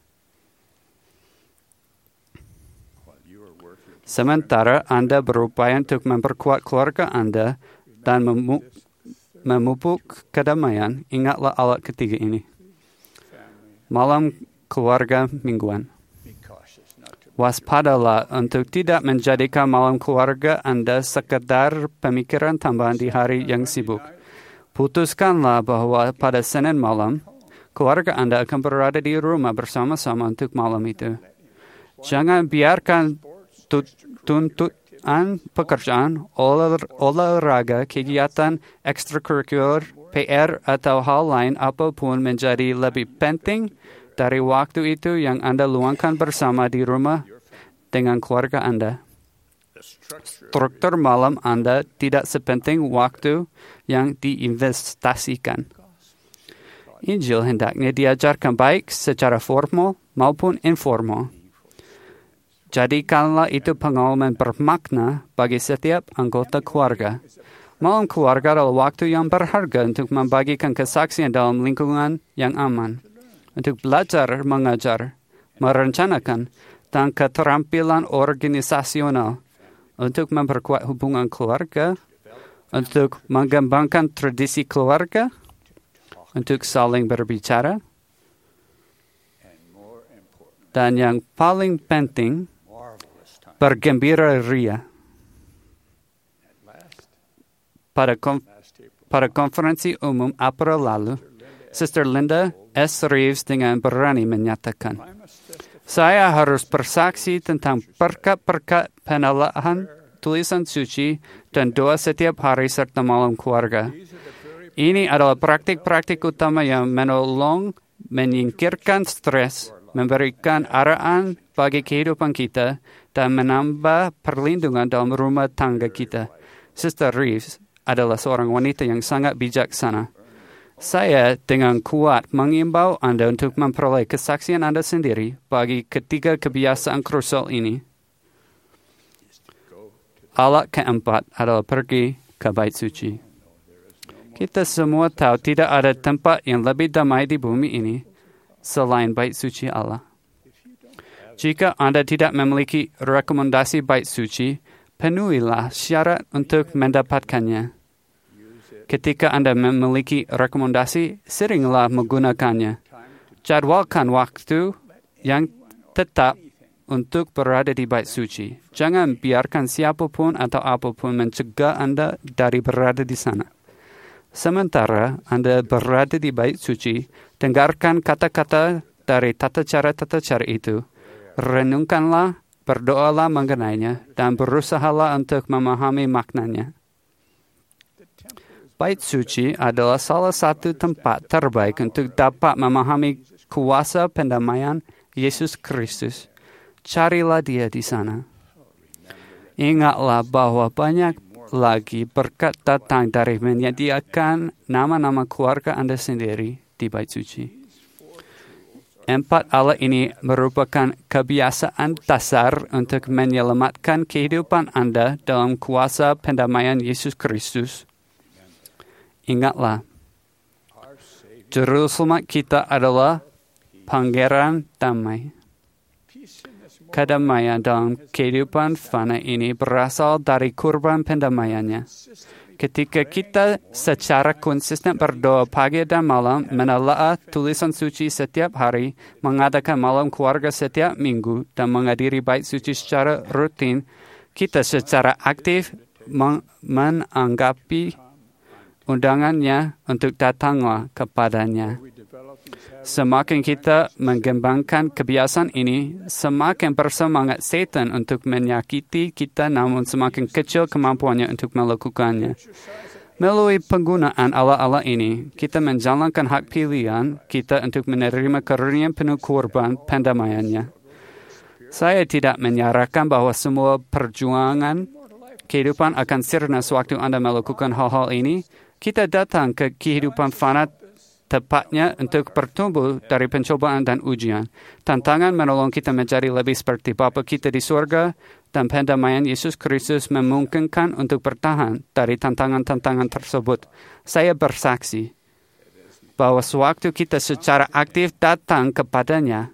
Sementara Anda berupaya untuk memperkuat keluarga Anda dan memu- memupuk kedamaian, ingatlah alat ketiga ini. Malam keluarga mingguan. Waspadalah untuk tidak menjadikan malam keluarga Anda sekedar pemikiran tambahan di hari yang sibuk. Putuskanlah bahwa pada Senin malam, keluarga Anda akan berada di rumah bersama-sama untuk malam itu. Jangan biarkan tuntutan pekerjaan, olah- olahraga, kegiatan ekstrakurikuler, P R, atau hal lain apapun menjadi lebih penting dari waktu itu yang Anda luangkan bersama di rumah dengan keluarga Anda. Struktur malam Anda tidak sepenting waktu yang diinvestasikan. Injil hendaknya diajarkan baik secara formal maupun informal. Jadikanlah itu pengalaman bermakna bagi setiap anggota keluarga. Malam keluarga adalah waktu yang berharga untuk membagikan kesaksian dalam lingkungan yang aman, untuk belajar mengajar, merencanakan, dan keterampilan organisasional, untuk memperkuat hubungan keluarga, untuk mengembangkan tradisi keluarga, untuk saling berbicara. Dan yang paling penting, bergembira ria. Pada, konf- pada konferensi umum April lalu, Sister Linda S. Reeves dengan berani menyatakan, saya harus bersaksi tentang berkat-berkat penelahan tulisan suci dan doa setiap hari serta malam keluarga. Ini adalah praktik-praktik utama yang menolong menyingkirkan stres, memberikan arahan bagi kehidupan kita, dan menambah perlindungan dalam rumah tangga kita. Sister Reeves adalah seorang wanita yang sangat bijaksana. Saya dengan kuat mengimbau Anda untuk memperoleh kesaksian Anda sendiri bagi ketiga kebiasaan krusial ini. Alat keempat adalah pergi ke bait suci. Kita semua tahu tidak ada tempat yang lebih damai di bumi ini selain bait suci Allah. Jika Anda tidak memiliki rekomendasi bait suci, penuhilah syarat untuk mendapatkannya. Ketika Anda memiliki rekomendasi, seringlah menggunakannya. Jadwalkan waktu yang tetap untuk berada di bait suci. Jangan biarkan siapapun atau apapun mencegah Anda dari berada di sana. Sementara Anda berada di bait suci, dengarkan kata-kata dari tata cara-tata cara itu. Renungkanlah, berdoalah mengenainya, dan berusahalah untuk memahami maknanya. Bait suci adalah salah satu tempat terbaik untuk dapat memahami kuasa pendamaian Yesus Kristus. Carilah dia di sana. Ingatlah bahwa banyak lagi berkat datang dari menyediakan nama-nama keluarga Anda sendiri di bait suci. Empat alat ini merupakan kebiasaan dasar untuk menyelamatkan kehidupan Anda dalam kuasa pendamaian Yesus Kristus. Ingatlah, Juru Selamat kita adalah Pangeran Damai. Kedamaian dalam kehidupan fana ini berasal dari kurban pendamaiannya. Ketika kita secara konsisten berdoa pagi dan malam, menelaah tulisan suci setiap hari, mengadakan malam keluarga setiap minggu, dan menghadiri bait suci secara rutin, kita secara aktif men- menanggapi undangannya untuk datanglah kepadanya. Semakin kita mengembangkan kebiasaan ini, semakin bersemangat setan untuk menyakiti kita, namun semakin kecil kemampuannya untuk melakukannya. Melalui penggunaan alat-alat ini, kita menjalankan hak pilihan kita untuk menerima karunia penuh korban pendamaiannya. Saya tidak menyatakan bahwa semua perjuangan kehidupan akan sirna sewaktu Anda melakukan hal-hal ini. Kita datang ke kehidupan fana tepatnya untuk bertumbuh dari pencobaan dan ujian. Tantangan menolong kita menjadi lebih seperti Bapa kita di surga, dan pendamaian Yesus Kristus memungkinkan untuk bertahan dari tantangan-tantangan tersebut. Saya bersaksi bahwa sewaktu kita secara aktif datang kepadanya,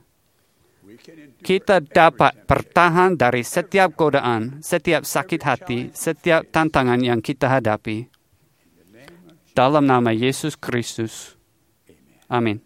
kita dapat bertahan dari setiap godaan, setiap sakit hati, setiap tantangan yang kita hadapi. Dalam nama Yesus Kristus. Amin.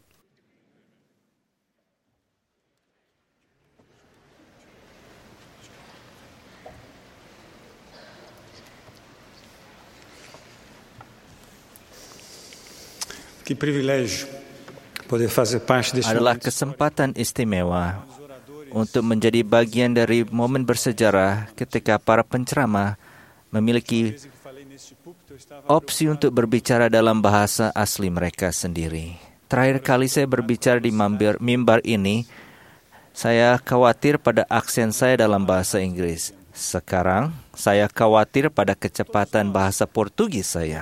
Que privilégio poder fazer parte deste Adalah kesempatan istimewa untuk menjadi bagian dari momen bersejarah ketika para penceramah memiliki opsi untuk berbicara dalam bahasa asli mereka sendiri. Terakhir kali saya berbicara di mimbar, mimbar ini, saya khawatir pada aksen saya dalam bahasa Inggris. Sekarang, saya khawatir pada kecepatan bahasa Portugis saya.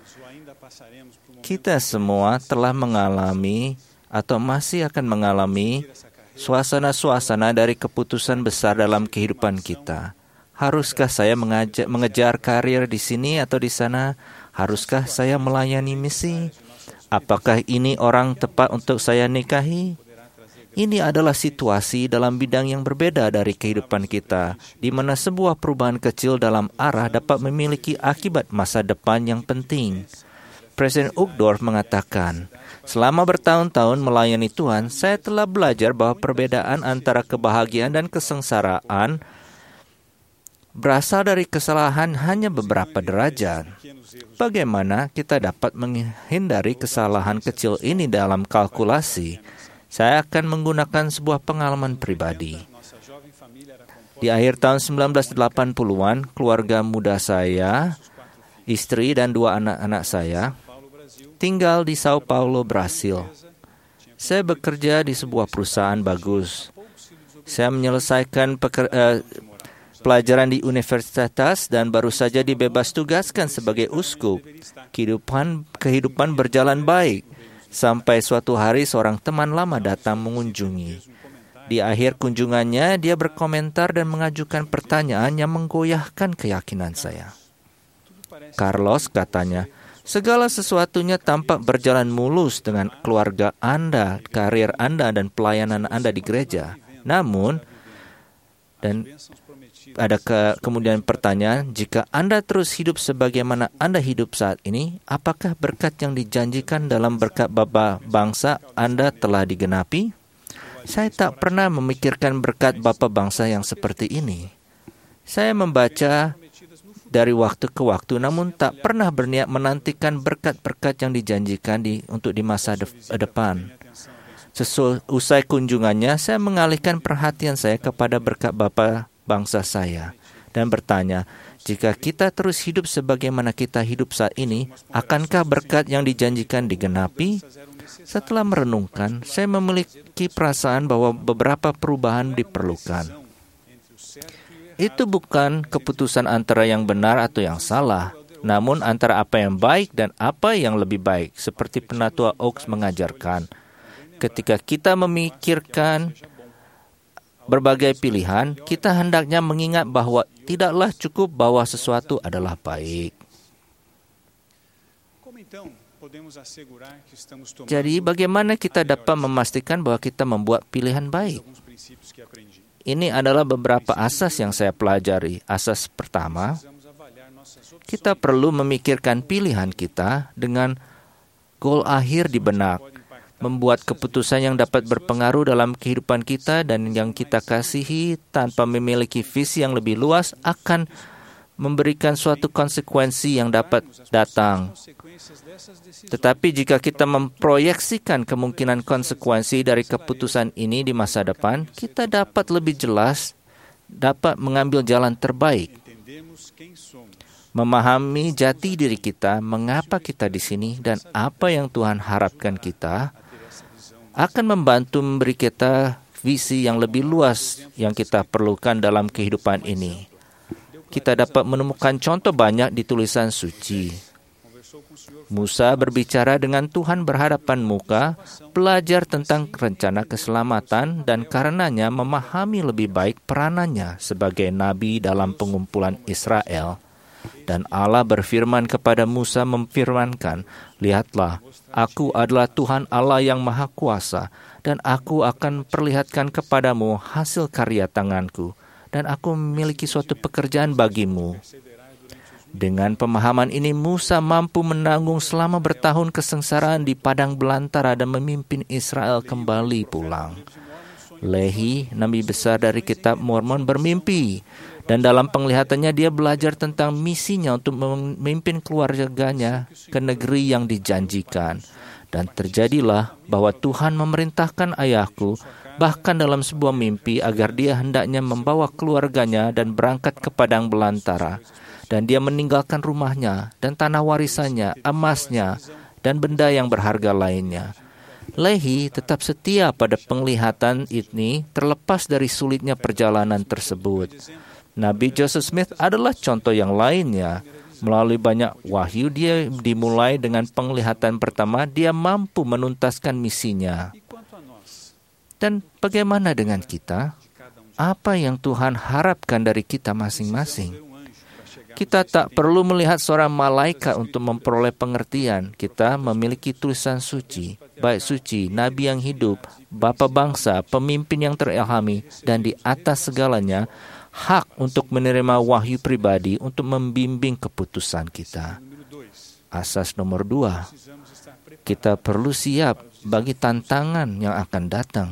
Kita semua telah mengalami atau masih akan mengalami suasana-suasana dari keputusan besar dalam kehidupan kita. Haruskah saya mengajar, mengejar karir di sini atau di sana? Haruskah saya melayani misi? Apakah ini orang tepat untuk saya nikahi? Ini adalah situasi dalam bidang yang berbeda dari kehidupan kita, di mana sebuah perubahan kecil dalam arah dapat memiliki akibat masa depan yang penting. Presiden Uchtdorf mengatakan, selama bertahun-tahun melayani Tuhan, saya telah belajar bahwa perbedaan antara kebahagiaan dan kesengsaraan berasal dari kesalahan hanya beberapa derajat. Bagaimana kita dapat menghindari kesalahan kecil ini dalam kalkulasi? Saya akan menggunakan sebuah pengalaman pribadi. Di akhir tahun sembilan belas delapan puluhan, keluarga muda saya, istri dan dua anak-anak saya, tinggal di Sao Paulo, Brasil. Saya bekerja di sebuah perusahaan bagus. Saya menyelesaikan peker, uh, pelajaran di universitas dan baru saja dibebas tugaskan sebagai uskup. Kehidupan, kehidupan berjalan baik, sampai suatu hari seorang teman lama datang mengunjungi. Di akhir kunjungannya, dia berkomentar dan mengajukan pertanyaan yang menggoyahkan keyakinan saya. Carlos, katanya, segala sesuatunya tampak berjalan mulus dengan keluarga Anda, karir Anda, dan pelayanan Anda di gereja. Namun, dan ada ke, kemudian pertanyaan, jika Anda terus hidup sebagaimana Anda hidup saat ini, apakah berkat yang dijanjikan dalam berkat Bapa bangsa Anda telah digenapi? Saya tak pernah memikirkan berkat Bapa bangsa yang seperti ini. Saya membaca dari waktu ke waktu, namun tak pernah berniat menantikan berkat-berkat yang dijanjikan di, untuk di masa de, depan. Seusai kunjungannya, saya mengalihkan perhatian saya kepada berkat Bapa bangsa saya dan bertanya, jika kita terus hidup sebagaimana kita hidup saat ini, akankah berkat yang dijanjikan digenapi? Setelah merenungkan, saya memiliki perasaan bahwa beberapa perubahan diperlukan. Itu bukan keputusan antara yang benar atau yang salah, namun antara apa yang baik dan apa yang lebih baik, seperti Penatua Oaks mengajarkan. Ketika kita memikirkan berbagai pilihan, kita hendaknya mengingat bahwa tidaklah cukup bahwa sesuatu adalah baik. Jadi, bagaimana kita dapat memastikan bahwa kita membuat pilihan baik? Ini adalah beberapa asas yang saya pelajari. Asas pertama, kita perlu memikirkan pilihan kita dengan goal akhir di benak, membuat keputusan yang dapat berpengaruh dalam kehidupan kita dan yang kita kasihi tanpa memiliki visi yang lebih luas akan memberikan suatu konsekuensi yang dapat datang. Tetapi jika kita memproyeksikan kemungkinan konsekuensi dari keputusan ini di masa depan, kita dapat lebih jelas dapat mengambil jalan terbaik. Memahami jati diri kita, mengapa kita di sini dan apa yang Tuhan harapkan kita, akan membantu memberi kita visi yang lebih luas yang kita perlukan dalam kehidupan ini. Kita dapat menemukan contoh banyak di tulisan suci. Musa berbicara dengan Tuhan berhadapan muka, belajar tentang rencana keselamatan dan karenanya memahami lebih baik peranannya sebagai nabi dalam pengumpulan Israel. Dan Allah berfirman kepada Musa memfirmankan, lihatlah, aku adalah Tuhan Allah yang Maha Kuasa, dan aku akan perlihatkan kepadamu hasil karya tanganku, dan aku memiliki suatu pekerjaan bagimu. Dengan pemahaman ini, Musa mampu menanggung selama bertahun kesengsaraan di padang belantara dan memimpin Israel kembali pulang. Lehi, nabi besar dari kitab Mormon, bermimpi. Dan dalam penglihatannya dia belajar tentang misinya untuk memimpin keluarganya ke negeri yang dijanjikan. Dan terjadilah bahwa Tuhan memerintahkan ayahku, bahkan dalam sebuah mimpi, agar dia hendaknya membawa keluarganya dan berangkat ke padang belantara. Dan dia meninggalkan rumahnya dan tanah warisannya, emasnya, dan benda yang berharga lainnya. Lehi tetap setia pada penglihatan ini terlepas dari sulitnya perjalanan tersebut. Nabi Joseph Smith adalah contoh yang lainnya. Melalui banyak wahyu, dia dimulai dengan penglihatan pertama, dia mampu menuntaskan misinya. Dan bagaimana dengan kita? Apa yang Tuhan harapkan dari kita masing-masing? Kita tak perlu melihat seorang malaikat untuk memperoleh pengertian. Kita memiliki tulisan suci, bait suci, nabi yang hidup, bapa bangsa, pemimpin yang terilhami, dan di atas segalanya, hak untuk menerima wahyu pribadi untuk membimbing keputusan kita. Asas nomor dua, kita perlu siap bagi tantangan yang akan datang.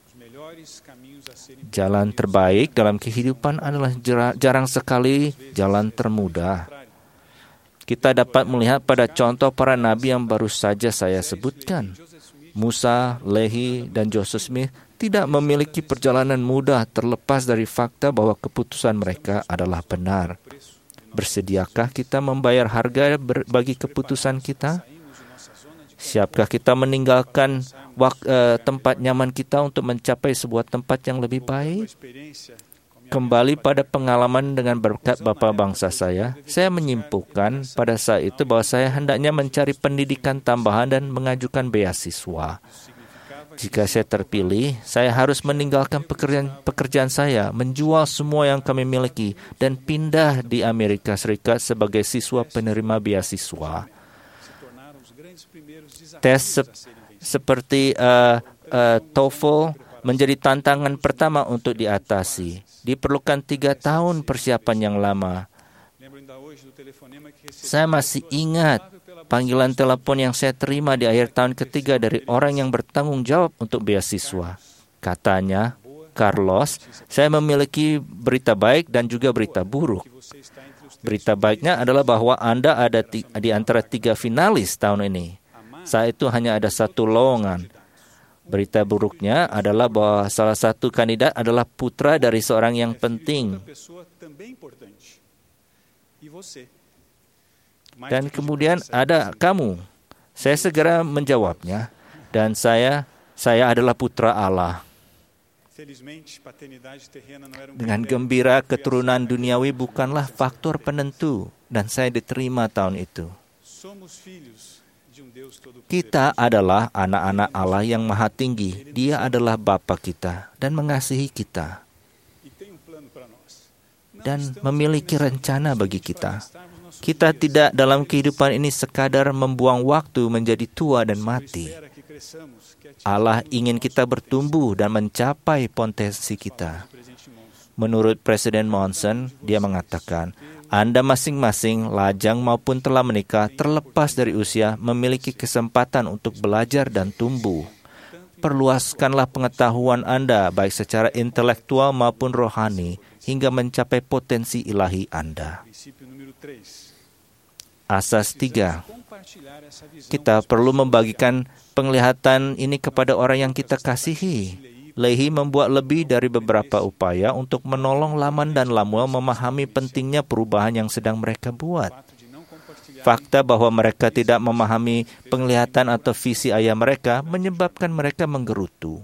Jalan terbaik dalam kehidupan adalah jarang sekali jalan termudah. Kita dapat melihat pada contoh para nabi yang baru saja saya sebutkan. Musa, Lehi, dan Joseph Smith tidak memiliki perjalanan mudah terlepas dari fakta bahwa keputusan mereka adalah benar. Bersediakah kita membayar harga bagi keputusan kita? Siapkah kita meninggalkan wak- uh, tempat nyaman kita untuk mencapai sebuah tempat yang lebih baik? Kembali pada pengalaman dengan berkat bapa bangsa saya, saya menyimpulkan pada saat itu bahwa saya hendaknya mencari pendidikan tambahan dan mengajukan beasiswa. Jika saya terpilih, saya harus meninggalkan pekerjaan, pekerjaan saya, menjual semua yang kami miliki, dan pindah di Amerika Serikat sebagai siswa penerima beasiswa. Tes se- seperti uh, uh, TOEFL menjadi tantangan pertama untuk diatasi. Diperlukan tiga tahun persiapan yang lama. Saya masih ingat panggilan telepon yang saya terima di akhir tahun ketiga dari orang yang bertanggung jawab untuk beasiswa. Katanya, Carlos, saya memiliki berita baik dan juga berita buruk. Berita baiknya adalah bahwa Anda ada di, di antara tiga finalis tahun ini. Saat itu hanya ada satu lowongan. Berita buruknya adalah bahwa salah satu kandidat adalah putra dari seorang yang penting. Dan kemudian ada kamu. Saya segera menjawabnya. Dan saya, saya adalah putra Allah. Dengan gembira, keturunan duniawi bukanlah faktor penentu. Dan saya diterima tahun itu. Kita adalah anak-anak Allah yang Maha Tinggi. Dia adalah Bapa kita dan mengasihi kita. Dan memiliki rencana bagi kita. Kita tidak dalam kehidupan ini sekadar membuang waktu menjadi tua dan mati. Allah ingin kita bertumbuh dan mencapai potensi kita. Menurut Presiden Monson, dia mengatakan, Anda masing-masing, lajang maupun telah menikah, terlepas dari usia, memiliki kesempatan untuk belajar dan tumbuh. Perluaskanlah pengetahuan Anda, baik secara intelektual maupun rohani, hingga mencapai potensi ilahi Anda. Asas tiga. Kita perlu membagikan penglihatan ini kepada orang yang kita kasihi. Lehi membuat lebih dari beberapa upaya untuk menolong Laman dan Lamuel memahami pentingnya perubahan yang sedang mereka buat. Fakta bahwa mereka tidak memahami penglihatan atau visi ayah mereka menyebabkan mereka menggerutu.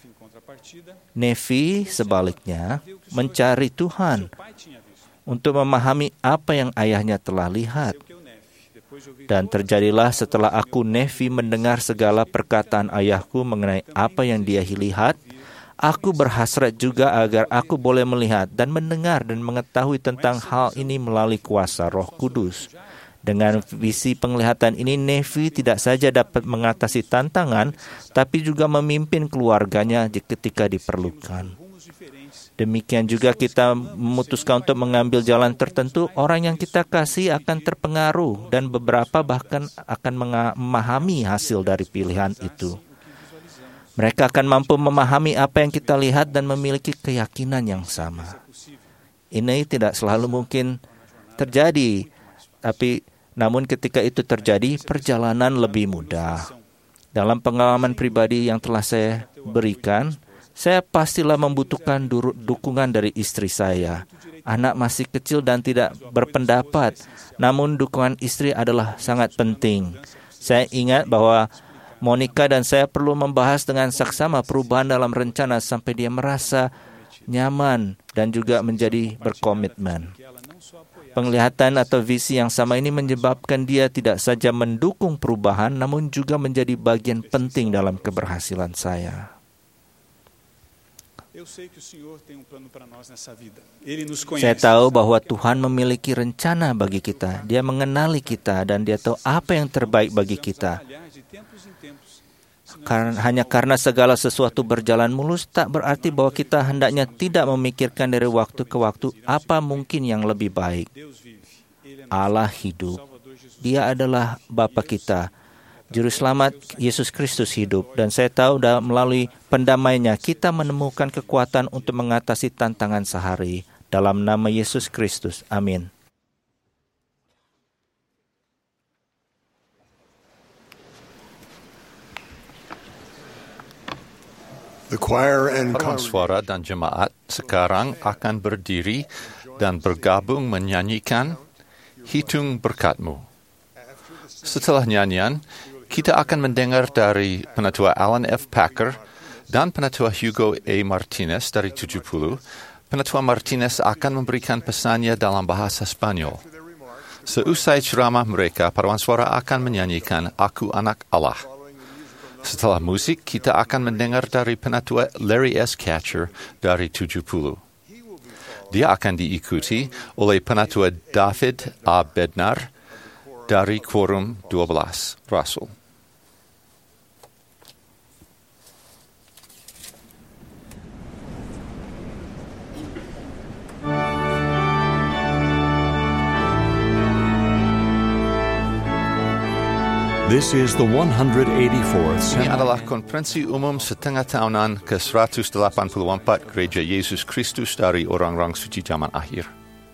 Nefi sebaliknya mencari Tuhan untuk memahami apa yang ayahnya telah lihat. Dan terjadilah setelah aku Nefi mendengar segala perkataan ayahku mengenai apa yang dia lihat, aku berhasrat juga agar aku boleh melihat dan mendengar dan mengetahui tentang hal ini melalui kuasa Roh Kudus. Dengan visi penglihatan ini, Nefi tidak saja dapat mengatasi tantangan, tapi juga memimpin keluarganya ketika diperlukan. Demikian juga kita memutuskan untuk mengambil jalan tertentu, orang yang kita kasih akan terpengaruh dan beberapa bahkan akan memahami hasil dari pilihan itu. Mereka akan mampu memahami apa yang kita lihat dan memiliki keyakinan yang sama. Ini tidak selalu mungkin terjadi, tapi namun ketika itu terjadi, perjalanan lebih mudah. Dalam pengalaman pribadi yang telah saya berikan, saya pastilah membutuhkan du- dukungan dari istri saya. Anak masih kecil dan tidak berpendapat, namun dukungan istri adalah sangat penting. Saya ingat bahwa Monica dan saya perlu membahas dengan saksama perubahan dalam rencana sampai dia merasa nyaman dan juga menjadi berkomitmen. Penglihatan atau visi yang sama ini menyebabkan dia tidak saja mendukung perubahan, namun juga menjadi bagian penting dalam keberhasilan saya. Saya tahu bahwa Tuhan memiliki rencana bagi kita. Dia mengenali kita dan dia tahu apa yang terbaik bagi kita. Karena, hanya karena segala sesuatu berjalan mulus, tak berarti bahwa kita hendaknya tidak memikirkan dari waktu ke waktu apa mungkin yang lebih baik. Allah hidup Dia adalah Bapa kita. Juru Selamat Yesus Kristus hidup, dan saya tahu dah melalui pendamainya kita menemukan kekuatan untuk mengatasi tantangan sehari. Dalam nama Yesus Kristus, amin. The choir and Paduan suara dan jemaat sekarang akan berdiri dan bergabung menyanyikan Hitung Berkat-Mu. Setelah nyanyian, kita akan mendengar dari Penatua Alan F. Packer dan Penatua Hugo A. Martinez dari tujuh puluh. Penatua Martinez akan memberikan pesannya dalam bahasa Spanyol. Seusai ceramah mereka, paduan suara akan menyanyikan Aku Anak Allah. Setelah musik, kita akan mendengar dari Penatua Larry S. Catcher dari tujuh puluh. Dia akan diikuti oleh Penatua David A. Bednar dari Quorum dua belas, Russell. This is the one hundred eighty-fourth. Ini adalah konferensi umum setengah tahunan ke seratus delapan puluh empat Gereja Yesus Kristus dari Orang-orang Suci Zaman Akhir.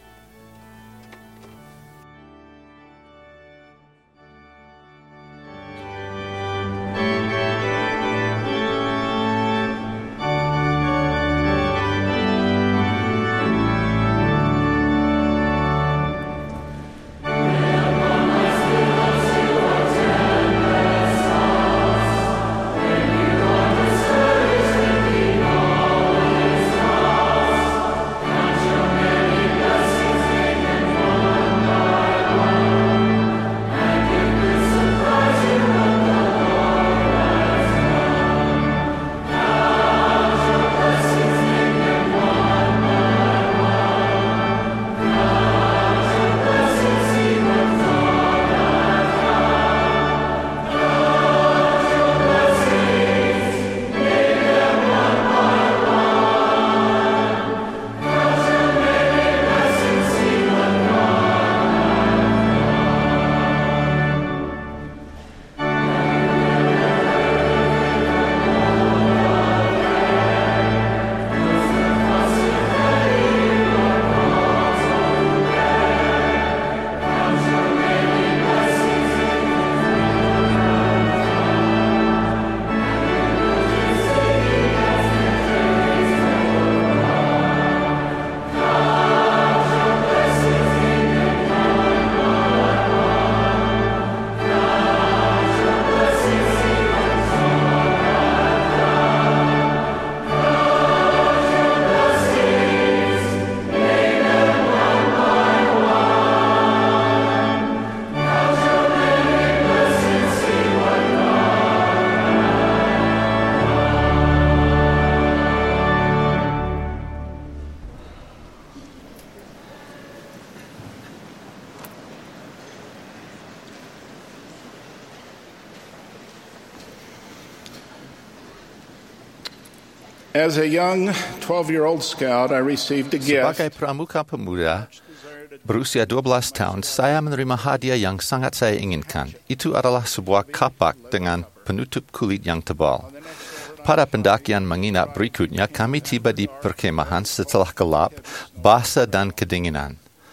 As a young twelve-year-old scout, I received a gift. Sebagai pramuka pemuda berusia dua belas tahun, saya menerima hadiah yang sangat saya inginkan. Itu adalah sebuah kapak dengan penutup kulit yang tebal. Pada pendakian menginap berikutnya, kami tiba di perkemahan setelah gelap, basah dan kedinginan.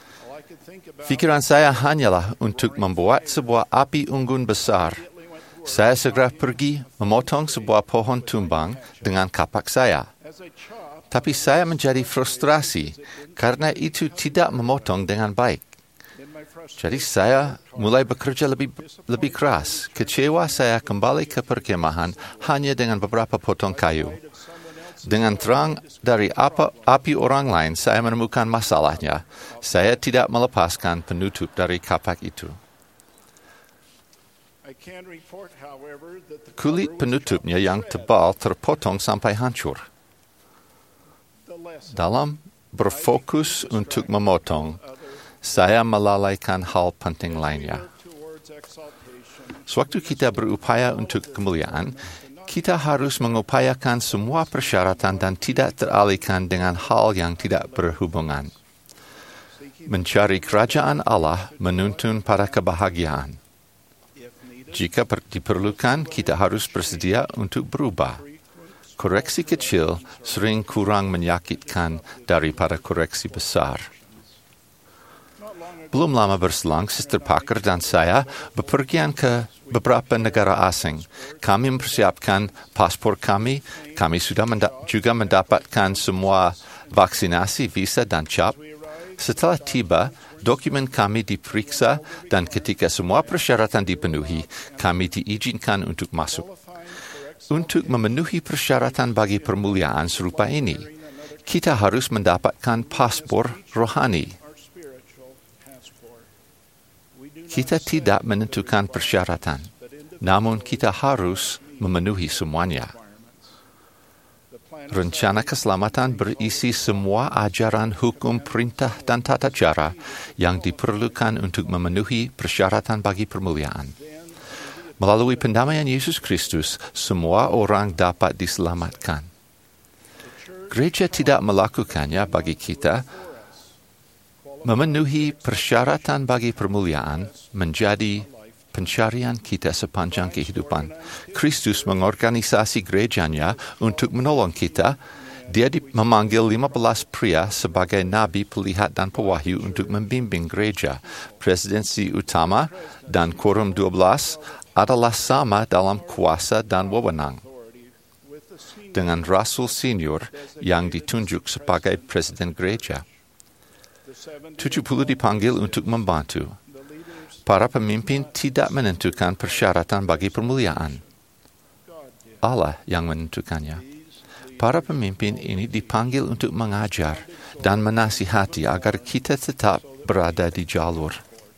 Pikiran saya hanyalah untuk membuat sebuah api unggun besar. Saya segera pergi memotong sebuah pohon tumbang dengan kapak saya. Tapi saya menjadi frustrasi karena itu tidak memotong dengan baik. Jadi saya mulai bekerja lebih lebih keras. Kecewa, saya kembali ke perkemahan hanya dengan beberapa potong kayu. Dengan terang dari apa, api orang lain, saya menemukan masalahnya. Saya tidak melepaskan penutup dari kapak itu. Kulit penutupnya yang tebal terpotong sampai hancur. Dalam berfokus untuk memotong, saya melalaikan hal penting lainnya. Sewaktu kita berupaya untuk kemuliaan, kita harus mengupayakan semua persyaratan dan tidak teralihkan dengan hal yang tidak berhubungan. Mencari kerajaan Allah menuntun pada kebahagiaan. Jika diperlukan, kita harus bersedia untuk berubah. Koreksi kecil sering kurang menyakitkan daripada koreksi besar. Belum lama berselang, Sister Parker dan saya bepergian ke beberapa negara asing. Kami mempersiapkan paspor kami. Kami sudah menda- juga mendapatkan semua vaksinasi, visa dan cap. Setelah tiba, dokumen kami diperiksa dan ketika semua persyaratan dipenuhi, kami diizinkan untuk masuk. Untuk memenuhi persyaratan bagi permuliaan serupa ini, kita harus mendapatkan paspor rohani. Kita tidak menentukan persyaratan, namun kita harus memenuhi semuanya. Rencana keselamatan berisi semua ajaran hukum, perintah, dan tata cara yang diperlukan untuk memenuhi persyaratan bagi permuliaan. Melalui pendamaian Yesus Kristus, semua orang dapat diselamatkan. Gereja tidak melakukannya bagi kita. Memenuhi persyaratan bagi permuliaan menjadi pencarian kita sepanjang kehidupan. Kristus mengorganisasi gerejanya untuk menolong kita. Dia memanggil lima belas pria sebagai nabi, pelihat dan pewahyu untuk membimbing gereja. Presidensi utama dan quorum dua belas adalah sama dalam kuasa dan wewenang. Dengan rasul senior yang ditunjuk sebagai presiden gereja. tujuh puluh dipanggil untuk membantu. Para pemimpin tidak menentukan persyaratan bagi permuliaan. Allah yang menentukannya. Para pemimpin ini dipanggil untuk mengajar dan menasihati agar kita tetap berada di jalur.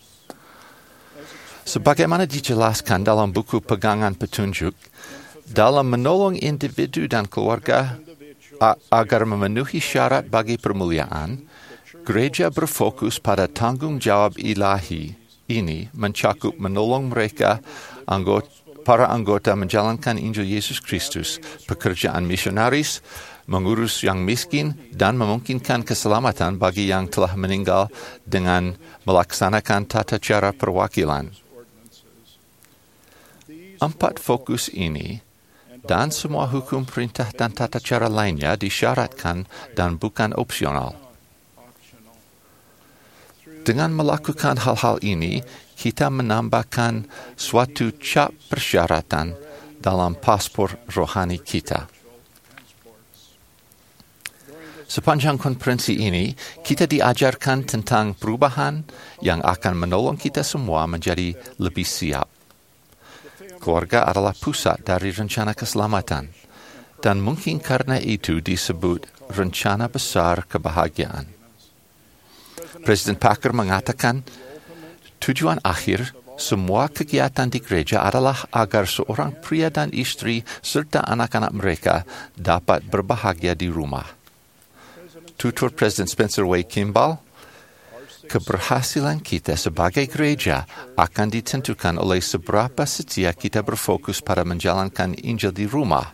Sebagaimana dijelaskan dalam buku Pegangan Petunjuk, dalam menolong individu dan keluarga agar memenuhi syarat bagi permuliaan, gereja berfokus pada tanggung jawab ilahi. Ini mencakup menolong mereka, anggota, para anggota menjalankan Injil Yesus Kristus, pekerjaan misionaris, mengurus yang miskin, dan memungkinkan keselamatan bagi yang telah meninggal dengan melaksanakan tata cara perwakilan. Empat fokus ini dan semua hukum, perintah, dan tata cara lainnya disyaratkan dan bukan opsional. Dengan melakukan hal-hal ini, kita menambahkan suatu cap persyaratan dalam paspor rohani kita. Sepanjang konferensi ini, kita diajarkan tentang perubahan yang akan menolong kita semua menjadi lebih siap. Keluarga adalah pusat dari rencana keselamatan, dan mungkin karena itu disebut rencana besar kebahagiaan. Presiden Parker mengatakan, tujuan akhir semua kegiatan di gereja adalah agar seorang pria dan istri serta anak-anak mereka dapat berbahagia di rumah. Tutur Presiden Spencer Way Kimball, keberhasilan kita sebagai gereja akan ditentukan oleh seberapa setia kita berfokus pada menjalankan Injil di rumah.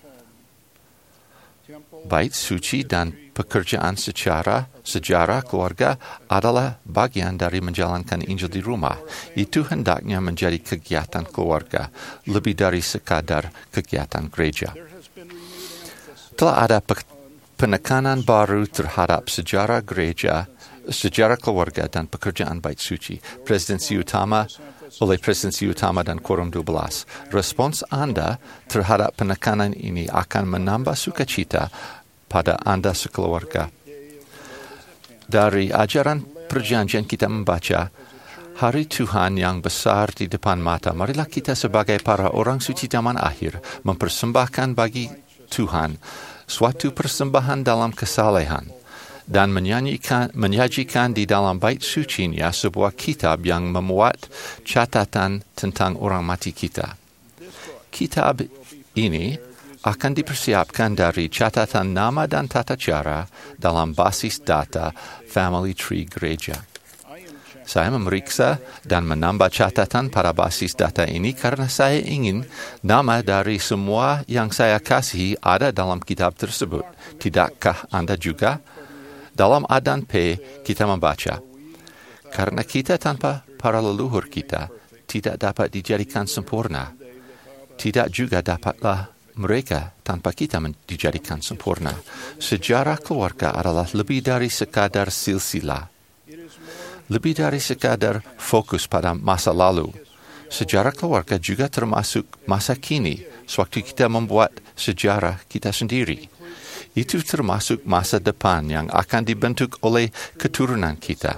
Bait suci dan pekerjaan secara sejarah keluarga adalah bagian dari menjalankan Injil di rumah. Itu hendaknya menjadi kegiatan keluarga, lebih dari sekadar kegiatan gereja. Telah ada penekanan baru terhadap sejarah gereja, sejarah keluarga dan pekerjaan bait suci. Presidensi utama oleh Presidensi Utama dan Quorum dua belas. Respons Anda terhadap penekanan ini akan menambah sukacita pada Anda sekeluarga. Dari ajaran perjanjian kita membaca, hari Tuhan yang besar di depan mata, marilah kita sebagai para orang suci zaman akhir mempersembahkan bagi Tuhan suatu persembahan dalam kesalehan dan menyanyikan, menyajikan di dalam bait sucinya sebuah kitab yang memuat catatan tentang orang mati kita. Kitab ini akan dipersiapkan dari catatan nama dan tata cara dalam basis data Family Tree Gereja. Saya memeriksa dan menambah catatan pada basis data ini karena saya ingin nama dari semua yang saya kasihi ada dalam kitab tersebut. Tidakkah Anda juga? Dalam A dan P kita membaca, Karena kita tanpa para leluhur kita tidak dapat dijadikan sempurna, tidak juga dapatlah mereka tanpa kita dijadikan sempurna. Sejarah keluarga adalah lebih dari sekadar silsilah, lebih dari sekadar fokus pada masa lalu. Sejarah keluarga juga termasuk masa kini, sewaktu kita membuat sejarah kita sendiri. Itu termasuk masa depan yang akan dibentuk oleh keturunan kita.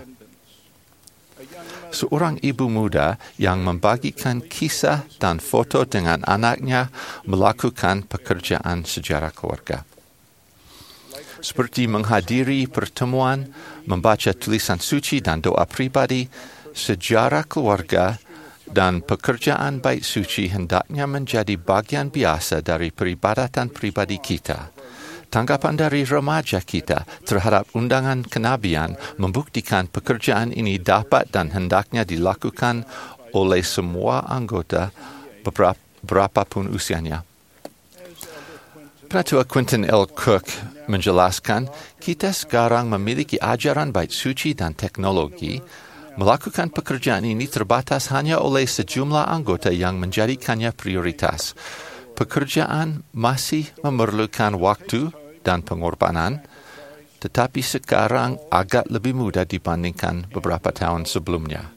Seorang ibu muda yang membagikan kisah dan foto dengan anaknya melakukan pekerjaan sejarah keluarga. Seperti menghadiri pertemuan, membaca tulisan suci dan doa pribadi, sejarah keluarga dan pekerjaan bait suci hendaknya menjadi bagian biasa dari peribadatan pribadi kita. Tanggapan dari remaja kita terhadap undangan kenabian membuktikan pekerjaan ini dapat dan hendaknya dilakukan oleh semua anggota beberapa, berapapun usianya. Penatua Quentin L. Cook menjelaskan, kita sekarang memiliki ajaran bait suci dan teknologi. Melakukan pekerjaan ini terbatas hanya oleh sejumlah anggota yang menjadikannya prioritas. Pekerjaan masih memerlukan waktu dan pengorbanan, tetapi sekarang agak lebih mudah dibandingkan beberapa tahun sebelumnya.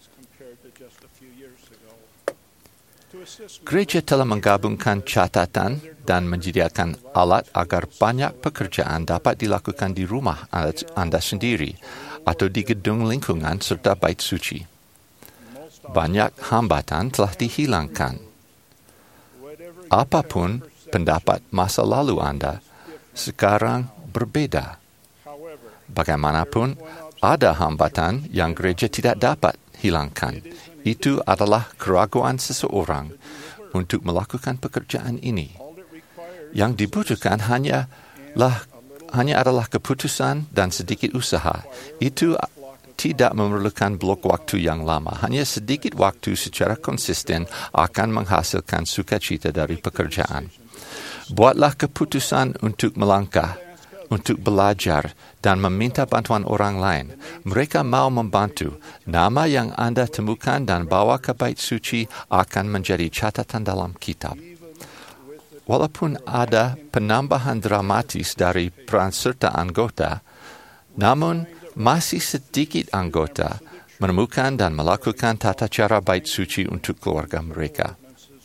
Gereja telah menggabungkan catatan dan menyediakan alat agar banyak pekerjaan dapat dilakukan di rumah anda sendiri atau di gedung lingkungan serta bait suci. Banyak hambatan telah dihilangkan. Apapun pendapat masa lalu anda, sekarang berbeda. Bagaimanapun, ada hambatan yang gereja tidak dapat hilangkan. Itu adalah keraguan seseorang untuk melakukan pekerjaan ini. Yang dibutuhkan hanyalah hanya adalah keputusan dan sedikit usaha. Itu tidak memerlukan blok waktu yang lama. Hanya sedikit waktu secara konsisten akan menghasilkan sukacita dari pekerjaan. Buatlah keputusan untuk melangkah, untuk belajar dan meminta bantuan orang lain. Mereka mau membantu. Nama yang anda temukan dan bawa ke bait suci akan menjadi catatan dalam kitab. Walaupun ada penambahan dramatis dari peran serta anggota, namun masih sedikit anggota menemukan dan melakukan tata cara bait suci untuk keluarga mereka.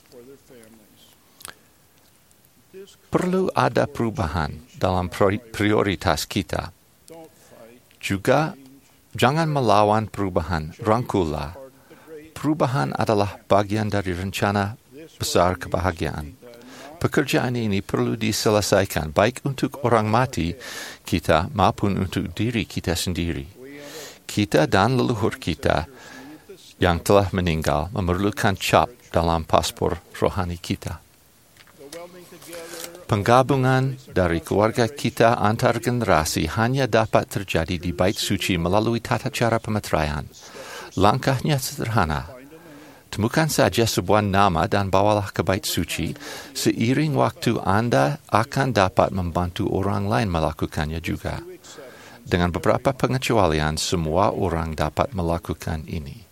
Perlu ada perubahan dalam prioritas kita. Juga jangan melawan perubahan, rangkullah. Perubahan adalah bagian dari rencana besar kebahagiaan. Pekerjaan ini perlu diselesaikan baik untuk orang mati kita maupun untuk diri kita sendiri. Kita dan leluhur kita yang telah meninggal memerlukan cap dalam paspor rohani kita. Penggabungan dari keluarga kita antar generasi hanya dapat terjadi di bait suci melalui tata cara pemeteraian. Langkahnya sederhana. Temukan saja sebuah nama dan bawalah ke bait suci. Seiring waktu anda akan dapat membantu orang lain melakukannya juga. Dengan beberapa pengecualian, semua orang dapat melakukan ini.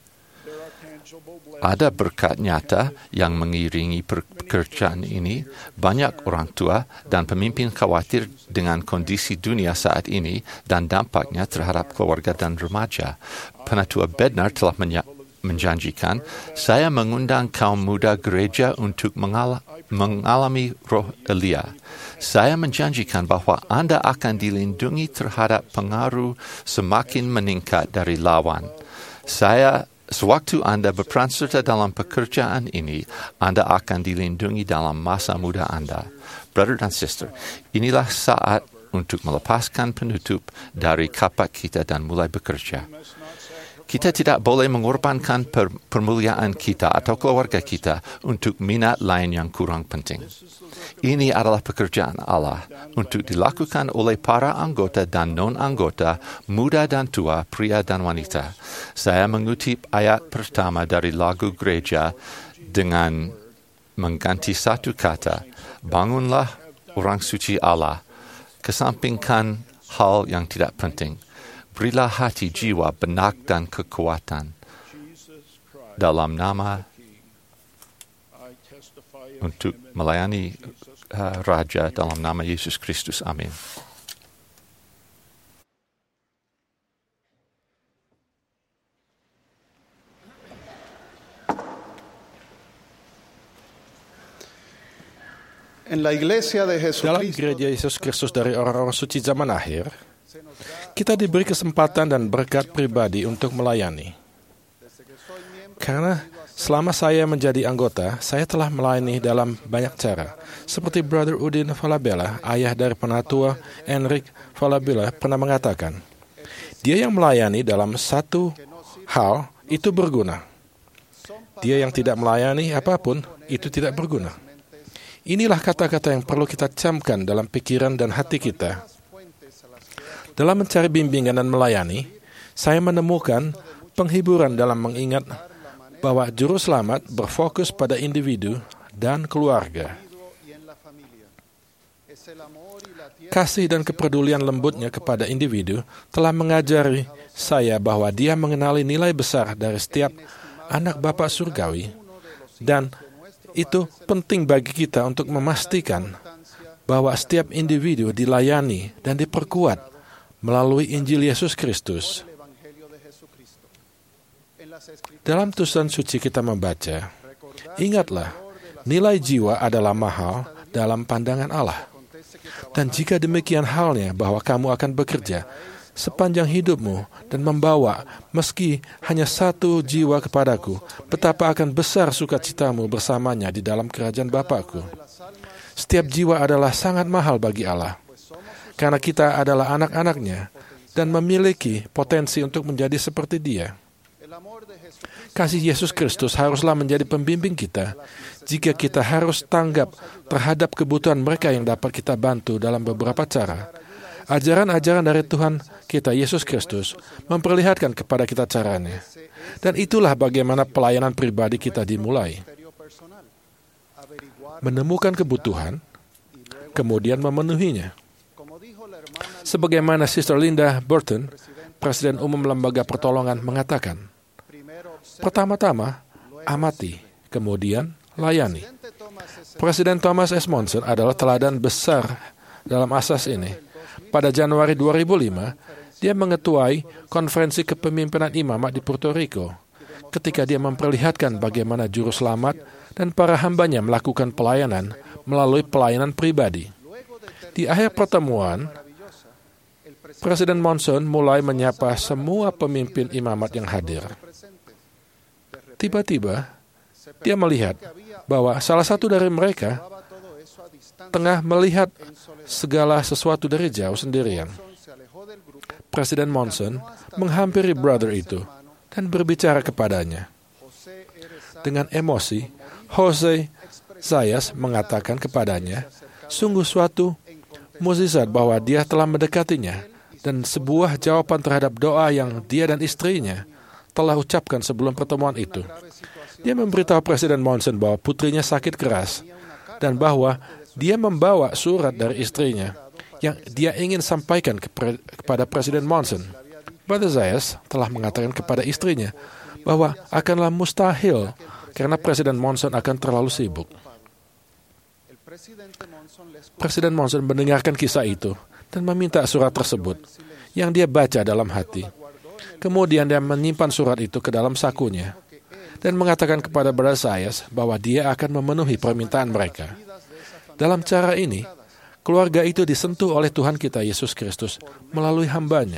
Ada berkat nyata yang mengiringi pekerjaan ini. Banyak orang tua dan pemimpin khawatir dengan kondisi dunia saat ini dan dampaknya terhadap keluarga dan remaja. Penatua Bednar telah menyak menjanjikan, saya mengundang kaum muda gereja untuk mengal- mengalami roh Elia. Saya menjanjikan bahwa anda akan dilindungi terhadap pengaruh semakin meningkat dari lawan. Saya, sewaktu anda berperan serta dalam pekerjaan ini, anda akan dilindungi dalam masa muda anda. Brother dan sister, inilah saat untuk melepaskan penutup dari kapak kita dan mulai bekerja. Kita tidak boleh mengorbankan per- permuliaan kita atau keluarga kita untuk minat lain yang kurang penting. Ini adalah pekerjaan Allah untuk dilakukan oleh para anggota dan non-anggota, muda dan tua, pria dan wanita. Saya mengutip ayat pertama dari lagu gereja dengan mengganti satu kata, bangunlah orang suci Allah, kesampingkan hal yang tidak penting. berilah hati, jiwa, benak, dan kekuatan dalam nama untuk melayani uh, Raja dalam nama Yesus Kristus. Amin. Dalam gereja Yesus Kristus dari orang-orang suci zaman akhir, kita diberi kesempatan dan berkat pribadi untuk melayani. Karena selama saya menjadi anggota, saya telah melayani dalam banyak cara. Seperti Brother Udin Falabella, ayah dari penatua Enrique Falabella, pernah mengatakan, dia yang melayani dalam satu hal itu berguna. Dia yang tidak melayani apapun itu tidak berguna. Inilah kata-kata yang perlu kita camkan dalam pikiran dan hati kita. Dalam mencari bimbingan dan melayani, saya menemukan penghiburan dalam mengingat bahwa juru selamat berfokus pada individu dan keluarga. Kasih dan kepedulian lembutnya kepada individu telah mengajari saya bahwa dia mengenali nilai besar dari setiap anak Bapa surgawi, dan itu penting bagi kita untuk memastikan bahwa setiap individu dilayani dan diperkuat melalui Injil Yesus Kristus. Dalam tulisan suci kita membaca, ingatlah, nilai jiwa adalah mahal dalam pandangan Allah. Dan jika demikian halnya bahwa kamu akan bekerja sepanjang hidupmu dan membawa meski hanya satu jiwa kepadaku, betapa akan besar sukacitamu bersamanya di dalam kerajaan Bapakku. Setiap jiwa adalah sangat mahal bagi Allah, karena kita adalah anak-anaknya dan memiliki potensi untuk menjadi seperti Dia. Kasih Yesus Kristus haruslah menjadi pembimbing kita jika kita harus tanggap terhadap kebutuhan mereka yang dapat kita bantu dalam beberapa cara. Ajaran-ajaran dari Tuhan kita Yesus Kristus memperlihatkan kepada kita caranya. Dan itulah bagaimana pelayanan pribadi kita dimulai. Menemukan kebutuhan, kemudian memenuhinya. Sebagaimana Sister Linda Burton, Presiden Umum Lembaga Pertolongan, mengatakan, pertama-tama, amati, kemudian layani. Presiden Thomas S. Monson adalah teladan besar dalam asas ini. Pada Januari dua ribu lima, dia mengetuai konferensi kepemimpinan imamat di Puerto Rico ketika dia memperlihatkan bagaimana juru selamat dan para hambanya melakukan pelayanan melalui pelayanan pribadi. Di akhir pertemuan, Presiden Monson mulai menyapa semua pemimpin imamat yang hadir. Tiba-tiba, dia melihat bahwa salah satu dari mereka tengah melihat segala sesuatu dari jauh sendirian. Presiden Monson menghampiri brother itu dan berbicara kepadanya. Dengan emosi, Jose Zayas mengatakan kepadanya, sungguh suatu mukjizat bahwa dia telah mendekatinya dan sebuah jawaban terhadap doa yang dia dan istrinya telah ucapkan sebelum pertemuan itu. Dia memberitahu Presiden Monson bahwa putrinya sakit keras dan bahwa dia membawa surat dari istrinya yang dia ingin sampaikan kepre- kepada Presiden Monson. Brother Zayas telah mengatakan kepada istrinya bahwa akanlah mustahil karena Presiden Monson akan terlalu sibuk. Presiden Monson mendengarkan kisah itu dan meminta surat tersebut yang dia baca dalam hati. Kemudian dia menyimpan surat itu ke dalam sakunya dan mengatakan kepada Brother Zayas bahwa dia akan memenuhi permintaan mereka. Dalam cara ini, keluarga itu disentuh oleh Tuhan kita Yesus Kristus melalui hambanya.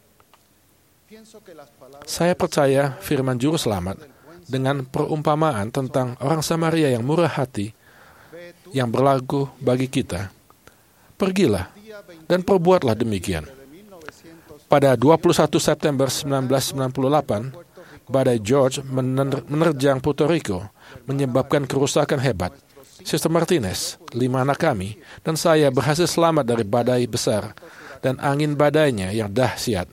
Saya percaya firman Juru Selamat dengan perumpamaan tentang orang Samaria yang murah hati yang berlaku bagi kita. Pergilah dan perbuatlah demikian. Pada dua puluh satu September seribu sembilan ratus sembilan puluh delapan, badai George menerjang Puerto Rico, menyebabkan kerusakan hebat. Sister Martinez, lima anak kami, dan saya berhasil selamat dari badai besar dan angin badainya yang dahsyat.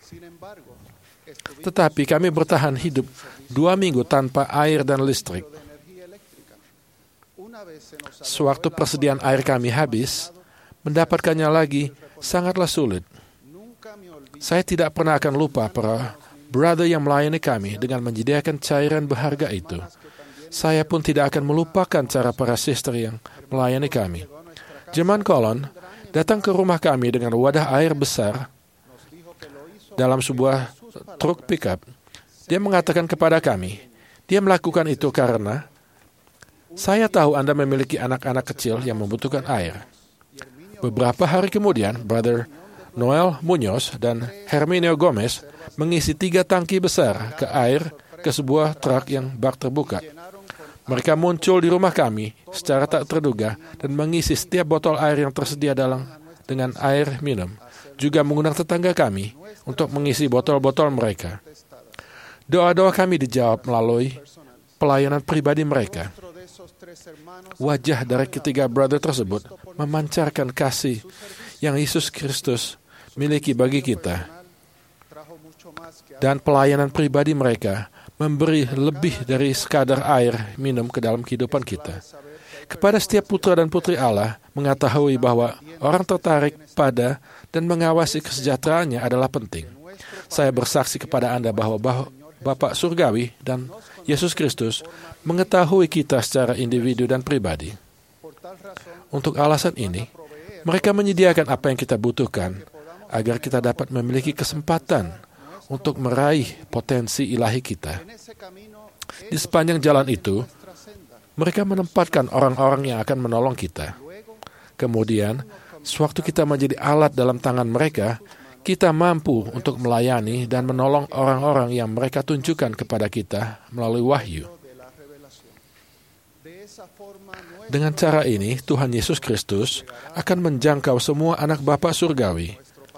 Tetapi kami bertahan hidup dua minggu tanpa air dan listrik. Sewaktu persediaan air kami habis, mendapatkannya lagi sangatlah sulit. Saya tidak pernah akan lupa para brother yang melayani kami dengan menyediakan cairan berharga itu. Saya pun tidak akan melupakan cara para sister yang melayani kami. Jerman Colon datang ke rumah kami dengan wadah air besar dalam sebuah truk pickup. Dia mengatakan kepada kami, dia melakukan itu karena saya tahu Anda memiliki anak-anak kecil yang membutuhkan air. Beberapa hari kemudian, Brother Noel Munoz dan Herminio Gomez mengisi tiga tangki besar ke air ke sebuah truk yang bak terbuka. Mereka muncul di rumah kami secara tak terduga dan mengisi setiap botol air yang tersedia dalam dengan air minum. Juga mengundang tetangga kami untuk mengisi botol-botol mereka. Doa-doa kami dijawab melalui pelayanan pribadi mereka. Wajah dari ketiga brother tersebut memancarkan kasih yang Yesus Kristus miliki bagi kita. Dan pelayanan pribadi mereka memberi lebih dari sekadar air minum ke dalam kehidupan kita. Kepada setiap putra dan putri Allah mengetahui bahwa orang tertarik pada dan mengawasi kesejahteraannya adalah penting. Saya bersaksi kepada Anda bahwa, bahwa Bapa Surgawi dan Yesus Kristus mengetahui kita secara individu dan pribadi. Untuk alasan ini, mereka menyediakan apa yang kita butuhkan agar kita dapat memiliki kesempatan untuk meraih potensi ilahi kita. Di sepanjang jalan itu, mereka menempatkan orang-orang yang akan menolong kita. Kemudian, sewaktu kita menjadi alat dalam tangan mereka, kita mampu untuk melayani dan menolong orang-orang yang mereka tunjukkan kepada kita melalui wahyu. Dengan cara ini, Tuhan Yesus Kristus akan menjangkau semua anak Bapa Surgawi.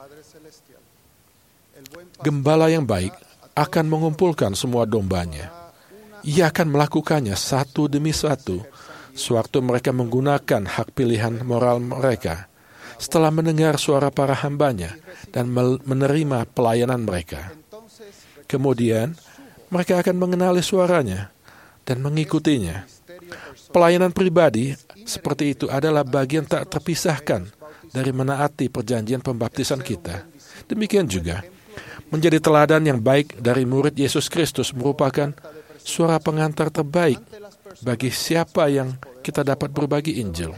Gembala yang baik akan mengumpulkan semua dombanya. Ia akan melakukannya satu demi satu, sewaktu mereka menggunakan hak pilihan moral mereka, setelah mendengar suara para hambanya dan menerima pelayanan mereka. Kemudian, mereka akan mengenali suaranya dan mengikutinya. Pelayanan pribadi seperti itu adalah bagian tak terpisahkan dari menaati perjanjian pembaptisan kita. Demikian juga, menjadi teladan yang baik dari murid Yesus Kristus merupakan suara pengantar terbaik bagi siapa yang kita dapat berbagi Injil.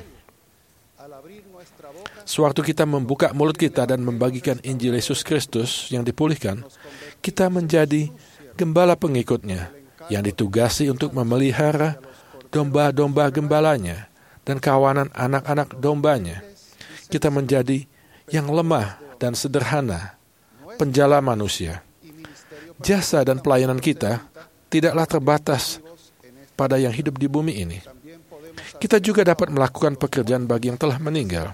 Sewaktu kita membuka mulut kita dan membagikan Injil Yesus Kristus yang dipulihkan, kita menjadi gembala pengikutnya yang ditugasi untuk memelihara domba-domba gembalanya dan kawanan anak-anak dombanya. Kita menjadi yang lemah dan sederhana, penjala manusia. Jasa dan pelayanan kita tidaklah terbatas pada yang hidup di bumi ini. Kita juga dapat melakukan pekerjaan bagi yang telah meninggal.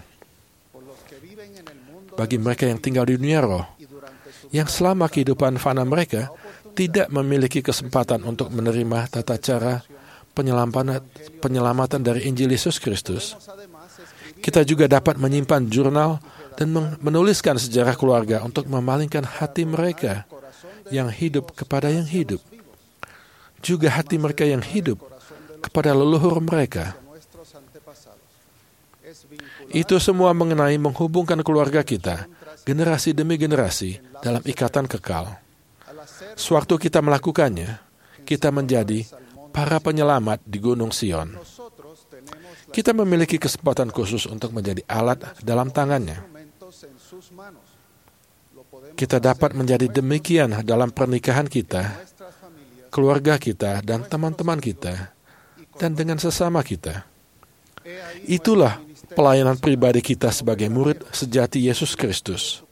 Bagi mereka yang tinggal di dunia roh, yang selama kehidupan fana mereka tidak memiliki kesempatan untuk menerima tata cara penyelamatan, penyelamatan dari Injil Yesus Kristus, kita juga dapat menyimpan jurnal dan menuliskan sejarah keluarga untuk memalingkan hati mereka yang hidup kepada yang hidup. Juga hati mereka yang hidup kepada leluhur mereka. Itu semua mengenai menghubungkan keluarga kita, generasi demi generasi, dalam ikatan kekal. Sewaktu kita melakukannya, kita menjadi para penyelamat di Gunung Sion. Kita memiliki kesempatan khusus untuk menjadi alat dalam tangannya. Kita dapat menjadi demikian dalam pernikahan kita, keluarga kita, dan teman-teman kita, dan dengan sesama kita. Itulah pelayanan pribadi kita sebagai murid sejati Yesus Kristus.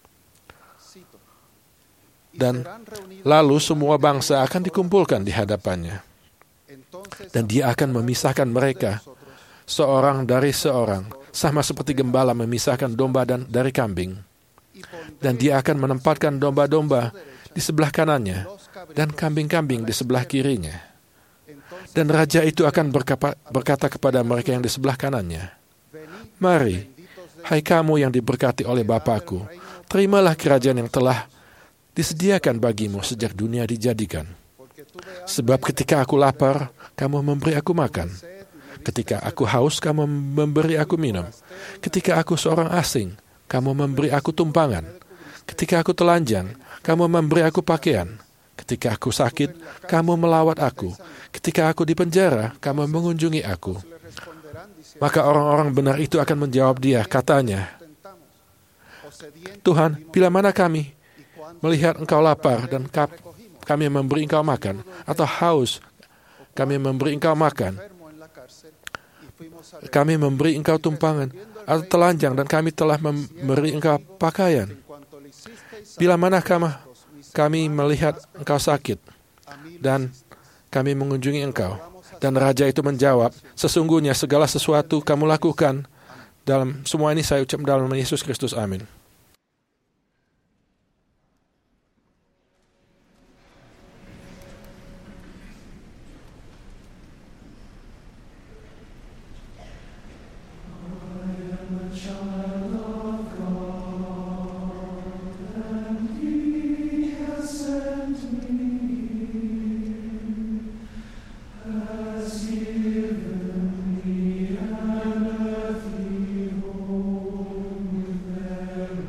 Dan lalu semua bangsa akan dikumpulkan di hadapannya. Dan dia akan memisahkan mereka, seorang dari seorang, sama seperti gembala memisahkan domba dan dari kambing. Dan dia akan menempatkan domba-domba di sebelah kanannya, dan kambing-kambing di sebelah kirinya. Dan raja itu akan berkata, berkata kepada mereka yang di sebelah kanannya, "Mari, hai kamu yang diberkati oleh Bapa-Ku, terimalah kerajaan yang telah disediakan bagimu sejak dunia dijadikan. Sebab ketika aku lapar, kamu memberi aku makan. Ketika aku haus, kamu memberi aku minum. Ketika aku seorang asing, kamu memberi aku tumpangan. Ketika aku telanjang, kamu memberi aku pakaian. Ketika aku sakit, kamu melawat aku. Ketika aku di penjara, kamu mengunjungi aku. Maka orang-orang benar itu akan menjawab dia, katanya, Tuhan, bila mana kami melihat engkau lapar dan kami memberi engkau makan, atau haus, kami memberi engkau makan, kami memberi engkau tumpangan, atau telanjang dan kami telah memberi engkau pakaian. Bila mana kami, kami melihat engkau sakit dan kami mengunjungi engkau. Dan raja itu menjawab, sesungguhnya segala sesuatu kamu lakukan dalam semua ini saya ucap dalam nama Yesus Kristus. Amin. Given me an earthly home, there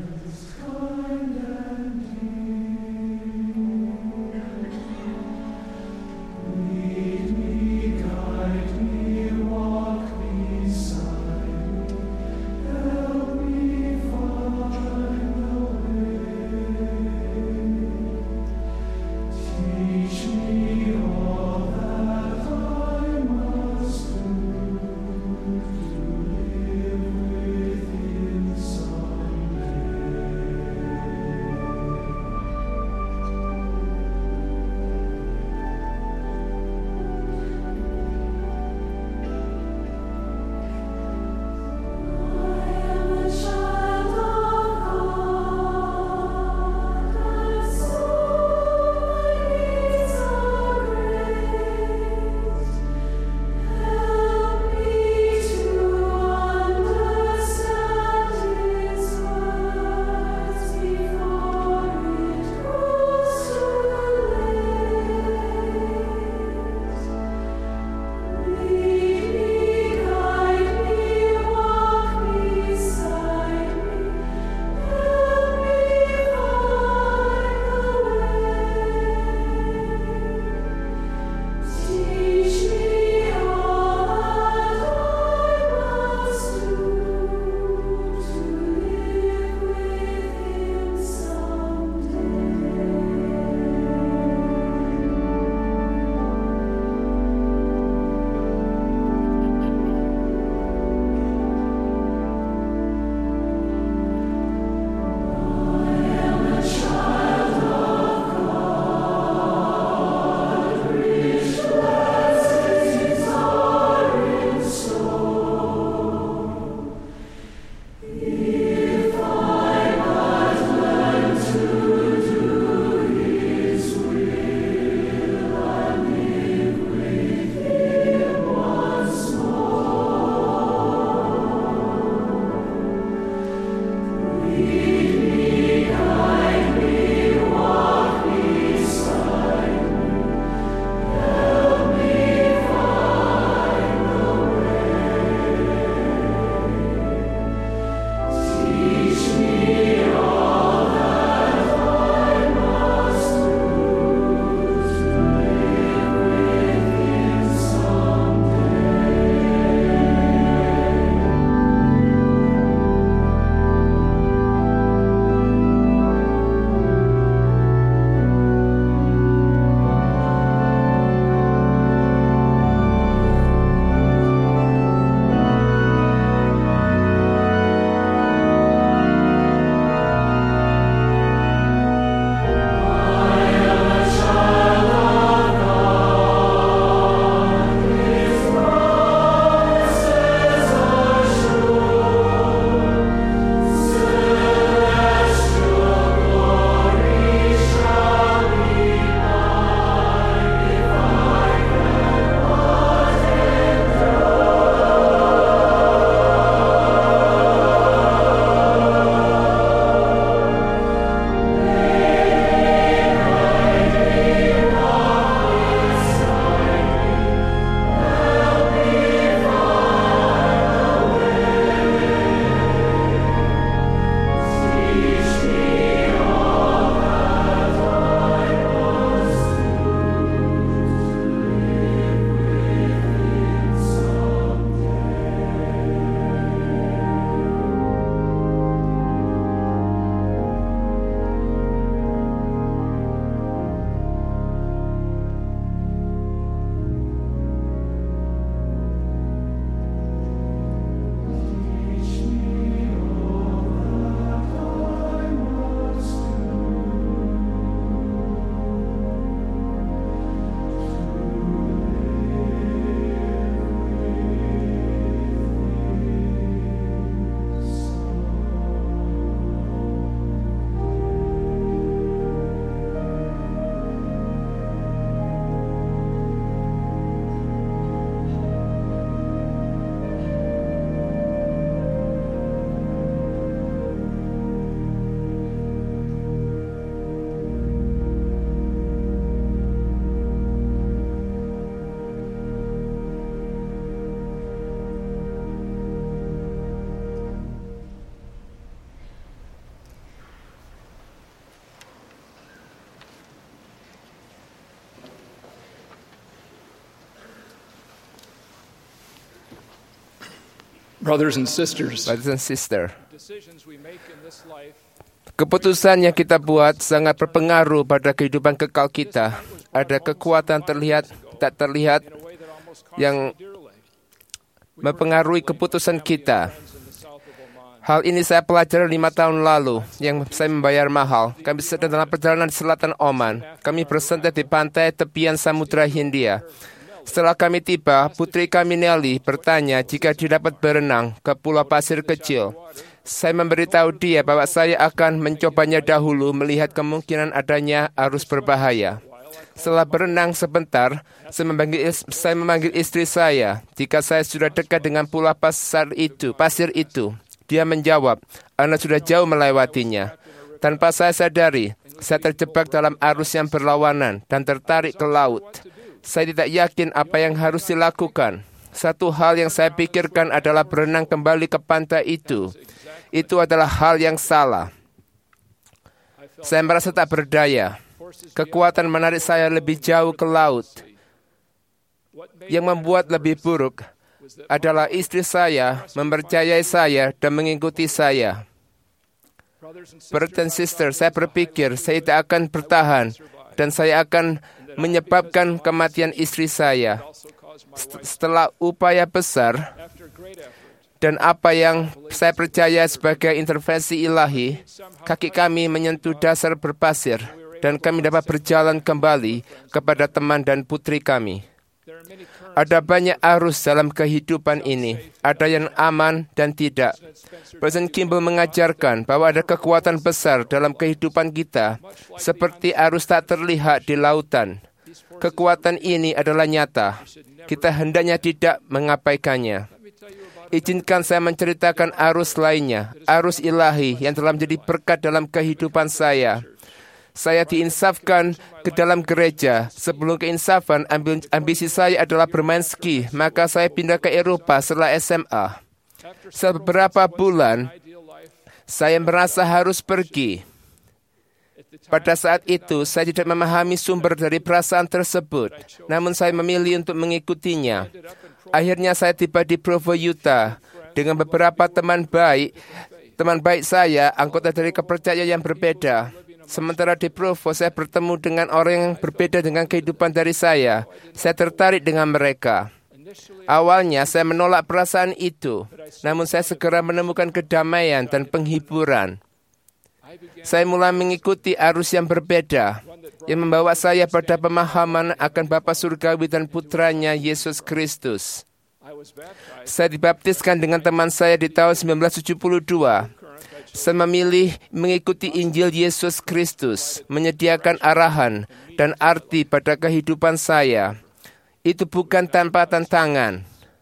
Brothers and sisters, Brothers and sisters, keputusan yang kita buat sangat berpengaruh pada kehidupan kekal kita. Ada kekuatan terlihat, tak terlihat, yang mempengaruhi keputusan kita. Hal ini saya pelajari lima tahun lalu, yang saya membayar mahal. Kami sedang dalam perjalanan di selatan Oman. Kami bersantai di pantai tepian Samudra Hindia. Setelah kami tiba, putri kami Nelly bertanya jika dia dapat berenang ke pulau pasir kecil. Saya memberitahu dia bahwa saya akan mencobanya dahulu melihat kemungkinan adanya arus berbahaya. Setelah berenang sebentar, saya memanggil, saya memanggil istri saya jika saya sudah dekat dengan pulau pasir itu, pasir itu. Dia menjawab, Anda sudah jauh melewatinya. Tanpa saya sadari, saya terjebak dalam arus yang berlawanan dan tertarik ke laut. Saya tidak yakin apa yang harus dilakukan. Satu hal yang saya pikirkan adalah berenang kembali ke pantai itu. Itu adalah hal yang salah. Saya merasa tak berdaya. Kekuatan menarik saya lebih jauh ke laut. Yang membuat lebih buruk adalah istri saya mempercayai saya dan mengikuti saya. Brothers and sisters, saya berpikir saya tidak akan bertahan dan saya akan menyebabkan kematian istri saya. Setelah upaya besar dan apa yang saya percaya sebagai intervensi ilahi, kaki kami menyentuh dasar berpasir dan kami dapat berjalan kembali kepada teman dan putri kami. Ada banyak arus dalam kehidupan ini. Ada yang aman dan tidak. Presiden Kimball mengajarkan bahwa ada kekuatan besar dalam kehidupan kita, seperti arus tak terlihat di lautan. Kekuatan ini adalah nyata. Kita hendaknya tidak mengabaikannya. Izinkan saya menceritakan arus lainnya, arus ilahi yang telah menjadi berkat dalam kehidupan saya. Saya diinsafkan ke dalam gereja. Sebelum keinsafan, ambisi saya adalah bermain ski. Maka saya pindah ke Eropa setelah S M A. Setelah beberapa bulan, saya merasa harus pergi. Pada saat itu, saya tidak memahami sumber dari perasaan tersebut. Namun saya memilih untuk mengikutinya. Akhirnya saya tiba di Provo, Utah. Dengan beberapa teman baik, teman baik saya, anggota dari kepercayaan yang berbeda. Sementara di Provo, saya bertemu dengan orang yang berbeda dengan kehidupan dari saya. Saya tertarik dengan mereka. Awalnya, saya menolak perasaan itu. Namun saya segera menemukan kedamaian dan penghiburan. Saya mulai mengikuti arus yang berbeda, yang membawa saya pada pemahaman akan Bapa Surgawi dan Putranya, Yesus Kristus. Saya dibaptiskan dengan teman saya di tahun sembilan belas tujuh puluh dua. Saya memilih mengikuti Injil Yesus Kristus, menyediakan arahan dan arti pada kehidupan saya. Itu bukan tanpa tantangan.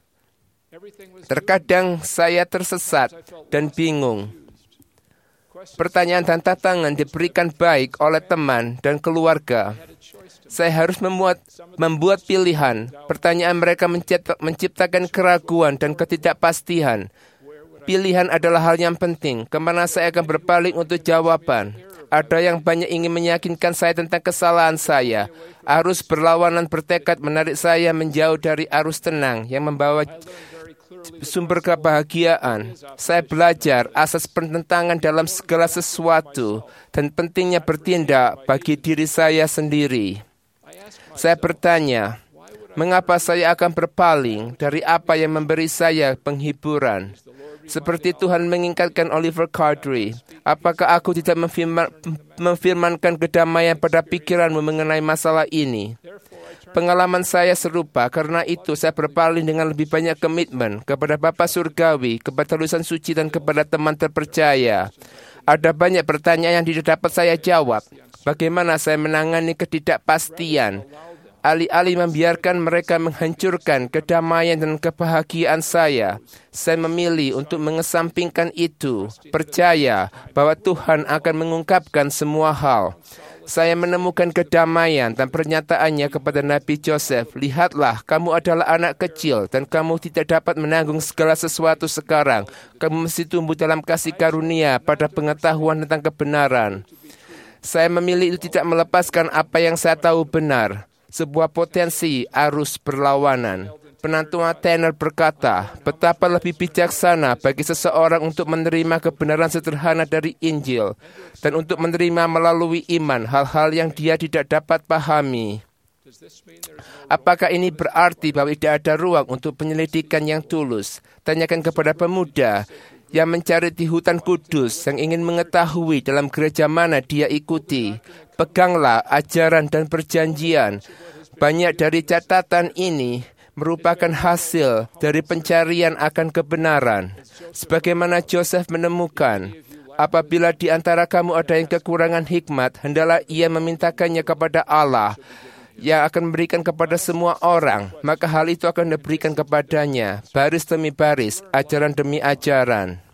Terkadang saya tersesat dan bingung. Pertanyaan dan tantangan diberikan baik oleh teman dan keluarga. Saya harus membuat, membuat pilihan. Pertanyaan mereka menciptakan keraguan dan ketidakpastian. Pilihan adalah hal yang penting, kemana saya akan berpaling untuk jawaban. Ada yang banyak ingin meyakinkan saya tentang kesalahan saya. Arus berlawanan bertekad menarik saya menjauh dari arus tenang yang membawa sumber kebahagiaan. Saya belajar asas pertentangan dalam segala sesuatu dan pentingnya bertindak bagi diri saya sendiri. Saya bertanya, mengapa saya akan berpaling dari apa yang memberi saya penghiburan? Seperti Tuhan mengingatkan Oliver Cowdery, apakah aku tidak memfirman, memfirmankan kedamaian pada pikiranmu mengenai masalah ini? Pengalaman saya serupa, karena itu saya berpaling dengan lebih banyak komitmen kepada Bapa Surgawi, kepada tulisan suci dan kepada teman terpercaya. Ada banyak pertanyaan yang tidak dapat saya jawab. Bagaimana saya menangani ketidakpastian? Alih-alih membiarkan mereka menghancurkan kedamaian dan kebahagiaan saya, saya memilih untuk mengesampingkan itu, percaya bahwa Tuhan akan mengungkapkan semua hal. Saya menemukan kedamaian dan pernyataannya kepada Nabi Joseph, lihatlah, kamu adalah anak kecil dan kamu tidak dapat menanggung segala sesuatu sekarang. Kamu mesti tumbuh dalam kasih karunia pada pengetahuan tentang kebenaran. Saya memilih itu tidak melepaskan apa yang saya tahu benar. Sebuah potensi arus berlawanan. Penantua Tanner berkata, betapa lebih bijaksana bagi seseorang untuk menerima kebenaran sederhana dari Injil dan untuk menerima melalui iman hal-hal yang dia tidak dapat pahami. Apakah ini berarti bahwa tidak ada ruang untuk penyelidikan yang tulus? Tanyakan kepada pemuda yang mencari di hutan kudus, yang ingin mengetahui dalam gereja mana dia ikuti. Peganglah ajaran dan perjanjian. Banyak dari catatan ini merupakan hasil dari pencarian akan kebenaran. Sebagaimana Joseph menemukan, apabila di antara kamu ada yang kekurangan hikmat, hendaklah ia memintakannya kepada Allah, yang akan memberikan kepada semua orang, maka hal itu akan diberikan kepadanya, baris demi baris, ajaran demi ajaran.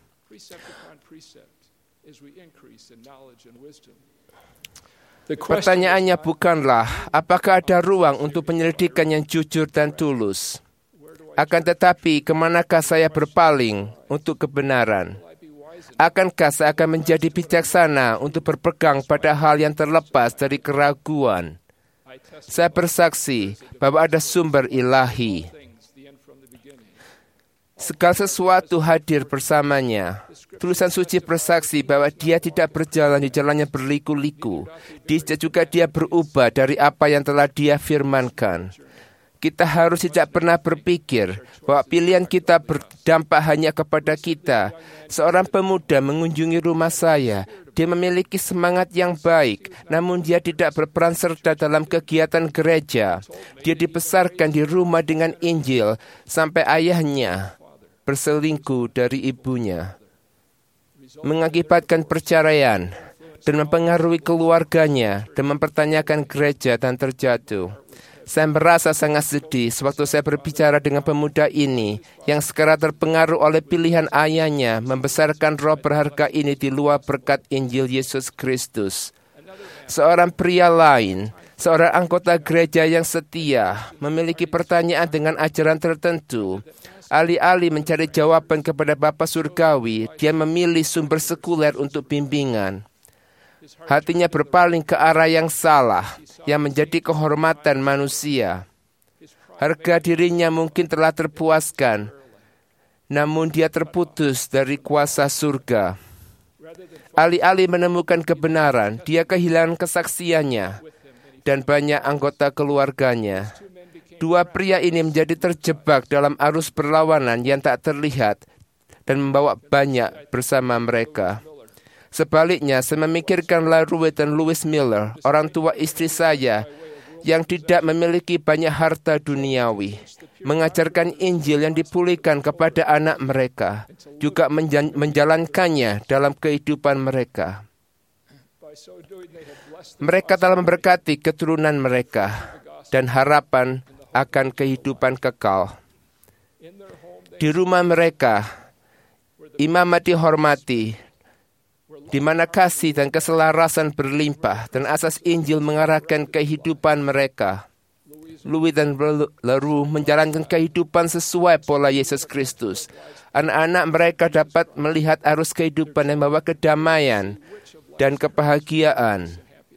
Pertanyaannya bukanlah apakah ada ruang untuk penyelidikan yang jujur dan tulus. Akan tetapi, kemanakah saya berpaling untuk kebenaran? Akankah saya akan menjadi bijaksana untuk berpegang pada hal yang terlepas dari keraguan? Saya bersaksi bahwa ada sumber ilahi. Segala sesuatu hadir bersamanya. Tulisan suci bersaksi bahwa dia tidak berjalan di jalan yang berliku-liku. Dia juga dia berubah dari apa yang telah dia firmankan. Kita harus tidak pernah berpikir bahwa pilihan kita berdampak hanya kepada kita. Seorang pemuda mengunjungi rumah saya. Dia memiliki semangat yang baik, namun dia tidak berperan serta dalam kegiatan gereja. Dia dibesarkan di rumah dengan Injil sampai ayahnya berselingkuh dari ibunya, mengakibatkan perceraian dan mempengaruhi keluarganya dan mempertanyakan gereja dan terjatuh. Saya merasa sangat sedih sewaktu saya berbicara dengan pemuda ini yang sekarang terpengaruh oleh pilihan ayahnya membesarkan roh berharga ini di luar berkat Injil Yesus Kristus. Seorang pria lain, seorang anggota gereja yang setia, memiliki pertanyaan dengan ajaran tertentu. Alih-alih mencari jawaban kepada Bapa Surgawi, dia memilih sumber sekuler untuk bimbingan. Hatinya berpaling ke arah yang salah, yang menjadi kehormatan manusia. Harga dirinya mungkin telah terpuaskan, namun dia terputus dari kuasa surga. Alih-alih menemukan kebenaran, dia kehilangan kesaksiannya dan banyak anggota keluarganya. Dua pria ini menjadi terjebak dalam arus perlawanan yang tak terlihat dan membawa banyak bersama mereka. Sebaliknya, saya memikirkan LaRue dan Louis Miller, orang tua istri saya, yang tidak memiliki banyak harta duniawi, mengajarkan Injil yang dipulihkan kepada anak mereka, juga menjalankannya dalam kehidupan mereka. Mereka telah memberkati keturunan mereka dan harapan akan kehidupan kekal. Di rumah mereka, imamat dihormati, di mana kasih dan keselarasan berlimpah dan asas Injil mengarahkan kehidupan mereka. Louis dan LaRue menjalankan kehidupan sesuai pola Yesus Kristus. Anak-anak mereka dapat melihat arus kehidupan yang membawa kedamaian dan kebahagiaan.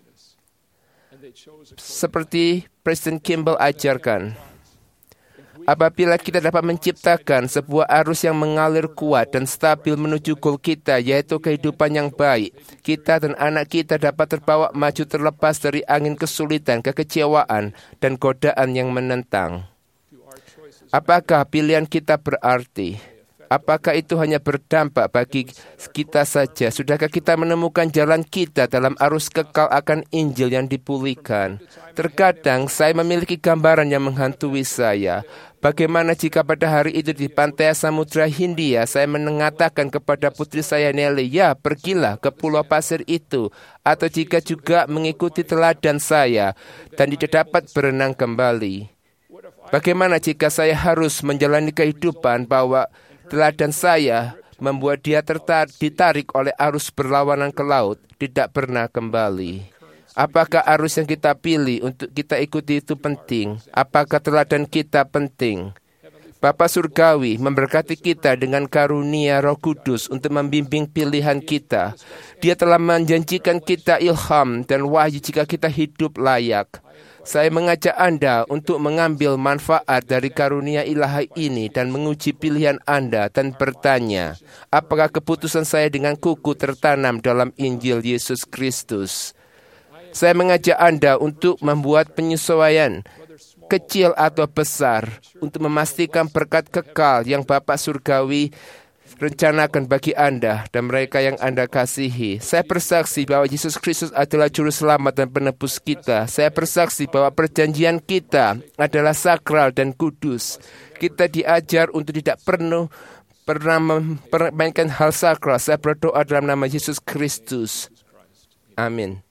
Seperti Preston Kimball ajarkan, apabila kita dapat menciptakan sebuah arus yang mengalir kuat dan stabil menuju goal kita, yaitu kehidupan yang baik, kita dan anak kita dapat terbawa maju terlepas dari angin kesulitan, kekecewaan, dan godaan yang menentang. Apakah pilihan kita berarti? Apakah itu hanya berdampak bagi kita saja? Sudahkah kita menemukan jalan kita dalam arus kekal akan Injil yang dipulihkan? Terkadang saya memiliki gambaran yang menghantui saya. Bagaimana jika pada hari itu di pantai Samudra Hindia saya mengatakan kepada putri saya Nelly, ya pergilah ke pulau pasir itu. Atau jika juga mengikuti teladan saya dan tidak dapat berenang kembali. Bagaimana jika saya harus menjalani kehidupan bahwa teladan saya membuat dia tertarik, ditarik oleh arus berlawanan ke laut, tidak pernah kembali. Apakah arus yang kita pilih untuk kita ikuti itu penting? Apakah teladan kita penting? Bapa Surgawi memberkati kita dengan karunia Roh Kudus untuk membimbing pilihan kita. Dia telah menjanjikan kita ilham dan wahyu jika kita hidup layak. Saya mengajak Anda untuk mengambil manfaat dari karunia ilahi ini dan menguji pilihan Anda dan bertanya, apakah keputusan saya dengan kuku tertanam dalam Injil Yesus Kristus? Saya mengajak Anda untuk membuat penyesuaian, kecil atau besar, untuk memastikan berkat kekal yang Bapa Surgawi rencanakan bagi Anda dan mereka yang Anda kasihi. Saya bersaksi bahwa Yesus Kristus adalah Juru Selamat dan Penebus kita. Saya bersaksi bahwa perjanjian kita adalah sakral dan kudus. Kita diajar untuk tidak perlu pernah mempermainkan hal sakral. Saya berdoa dalam nama Yesus Kristus. Amin.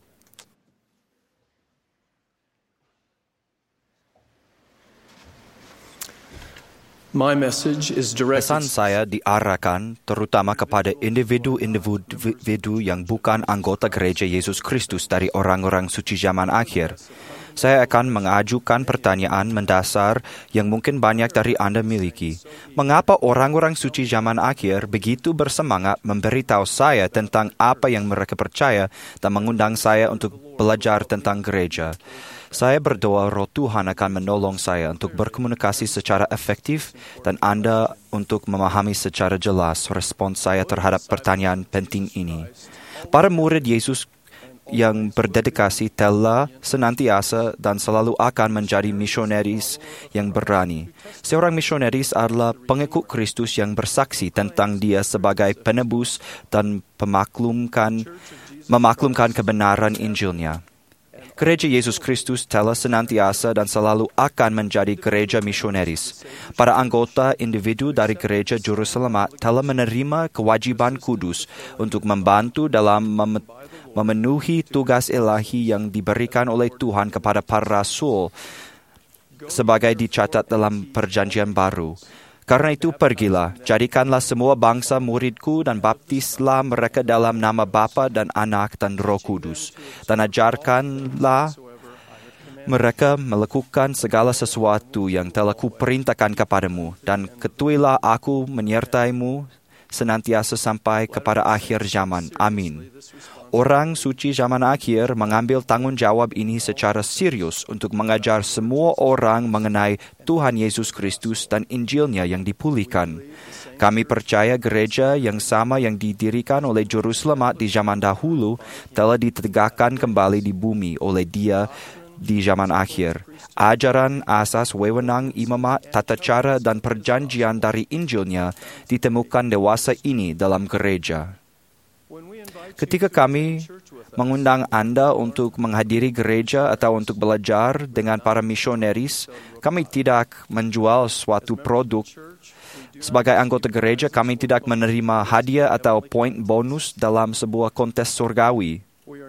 Pesan saya diarahkan terutama kepada individu-individu yang bukan anggota gereja Yesus Kristus dari orang-orang suci zaman akhir. Saya akan mengajukan pertanyaan mendasar yang mungkin banyak dari Anda miliki. Mengapa orang-orang suci zaman akhir begitu bersemangat memberitahu saya tentang apa yang mereka percaya dan mengundang saya untuk belajar tentang gereja? Saya berdoa Roh Tuhan akan menolong saya untuk berkomunikasi secara efektif dan Anda untuk memahami secara jelas respons saya terhadap pertanyaan penting ini. Para murid Yesus yang berdedikasi telah senantiasa dan selalu akan menjadi misionaris yang berani. Seorang misionaris adalah pengikut Kristus yang bersaksi tentang Dia sebagai penebus dan pemaklumkan, memaklumkan kebenaran Injilnya. Gereja Yesus Kristus telah senantiasa dan selalu akan menjadi gereja misionaris. Para anggota individu dari gereja Juru Selamat telah menerima kewajiban kudus untuk membantu dalam mem- memenuhi tugas ilahi yang diberikan oleh Tuhan kepada para rasul sebagai dicatat dalam Perjanjian Baru. Karena itu pergilah, jadikanlah semua bangsa muridku dan baptislah mereka dalam nama Bapa dan Anak dan Roh Kudus. Dan ajarkanlah mereka melakukan segala sesuatu yang telah kuperintahkan kepadamu. Dan ketahuilah aku menyertaimu senantiasa sampai kepada akhir zaman. Amin. Orang suci zaman akhir mengambil tanggung jawab ini secara serius untuk mengajar semua orang mengenai Tuhan Yesus Kristus dan Injilnya yang dipulihkan. Kami percaya gereja yang sama yang didirikan oleh Juru Selamat di zaman dahulu telah ditegakkan kembali di bumi oleh Dia di zaman akhir. Ajaran asas wewenang imamat, tata cara dan perjanjian dari Injilnya ditemukan dewasa ini dalam gereja. Ketika kami mengundang Anda untuk menghadiri gereja atau untuk belajar dengan para misionaris, kami tidak menjual suatu produk. Sebagai anggota gereja, kami tidak menerima hadiah atau poin bonus dalam sebuah kontes surgawi.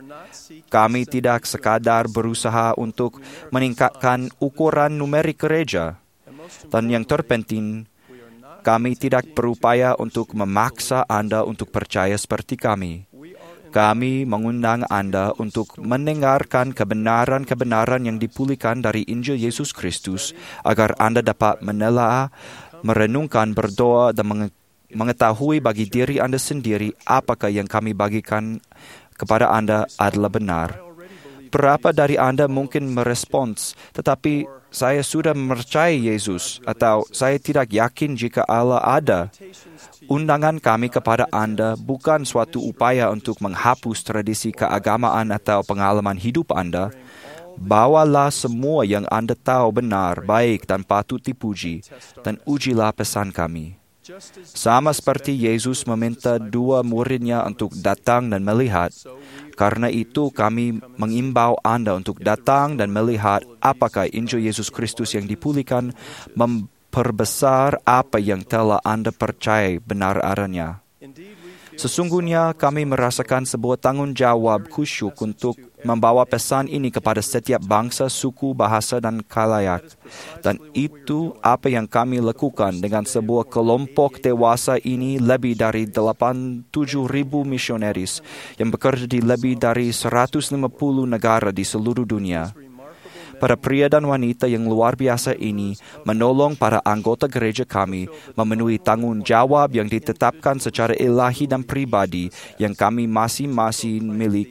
Kami tidak sekadar berusaha untuk meningkatkan ukuran numerik gereja. Dan yang terpenting, kami tidak berupaya untuk memaksa Anda untuk percaya seperti kami. Kami mengundang Anda untuk mendengarkan kebenaran-kebenaran yang dipulihkan dari Injil Yesus Kristus agar Anda dapat menelaah, merenungkan, berdoa dan mengetahui bagi diri Anda sendiri apakah yang kami bagikan kepada Anda adalah benar. Berapa dari Anda mungkin merespons, tetapi saya sudah mempercayai Yesus atau saya tidak yakin jika Allah ada. Undangan kami kepada Anda bukan suatu upaya untuk menghapus tradisi keagamaan atau pengalaman hidup Anda. Bawalah semua yang Anda tahu benar, baik dan patut dipuji, dan ujilah pesan kami. Sama seperti Yesus meminta dua muridnya untuk datang dan melihat, karena itu kami mengimbau Anda untuk datang dan melihat apakah Injil Yesus Kristus yang dipulihkan memperbesar apa yang telah Anda percaya benar adanya. Sesungguhnya kami merasakan sebuah tanggung jawab khusyuk untuk membawa pesan ini kepada setiap bangsa, suku, bahasa, dan khalayak. Dan itu apa yang kami lakukan dengan sebuah kelompok dewasa ini lebih dari delapan puluh tujuh ribu misionaris yang bekerja di lebih dari seratus lima puluh negara di seluruh dunia. Para pria dan wanita yang luar biasa ini menolong para anggota gereja kami memenuhi tanggung jawab yang ditetapkan secara ilahi dan pribadi yang kami masing-masing milik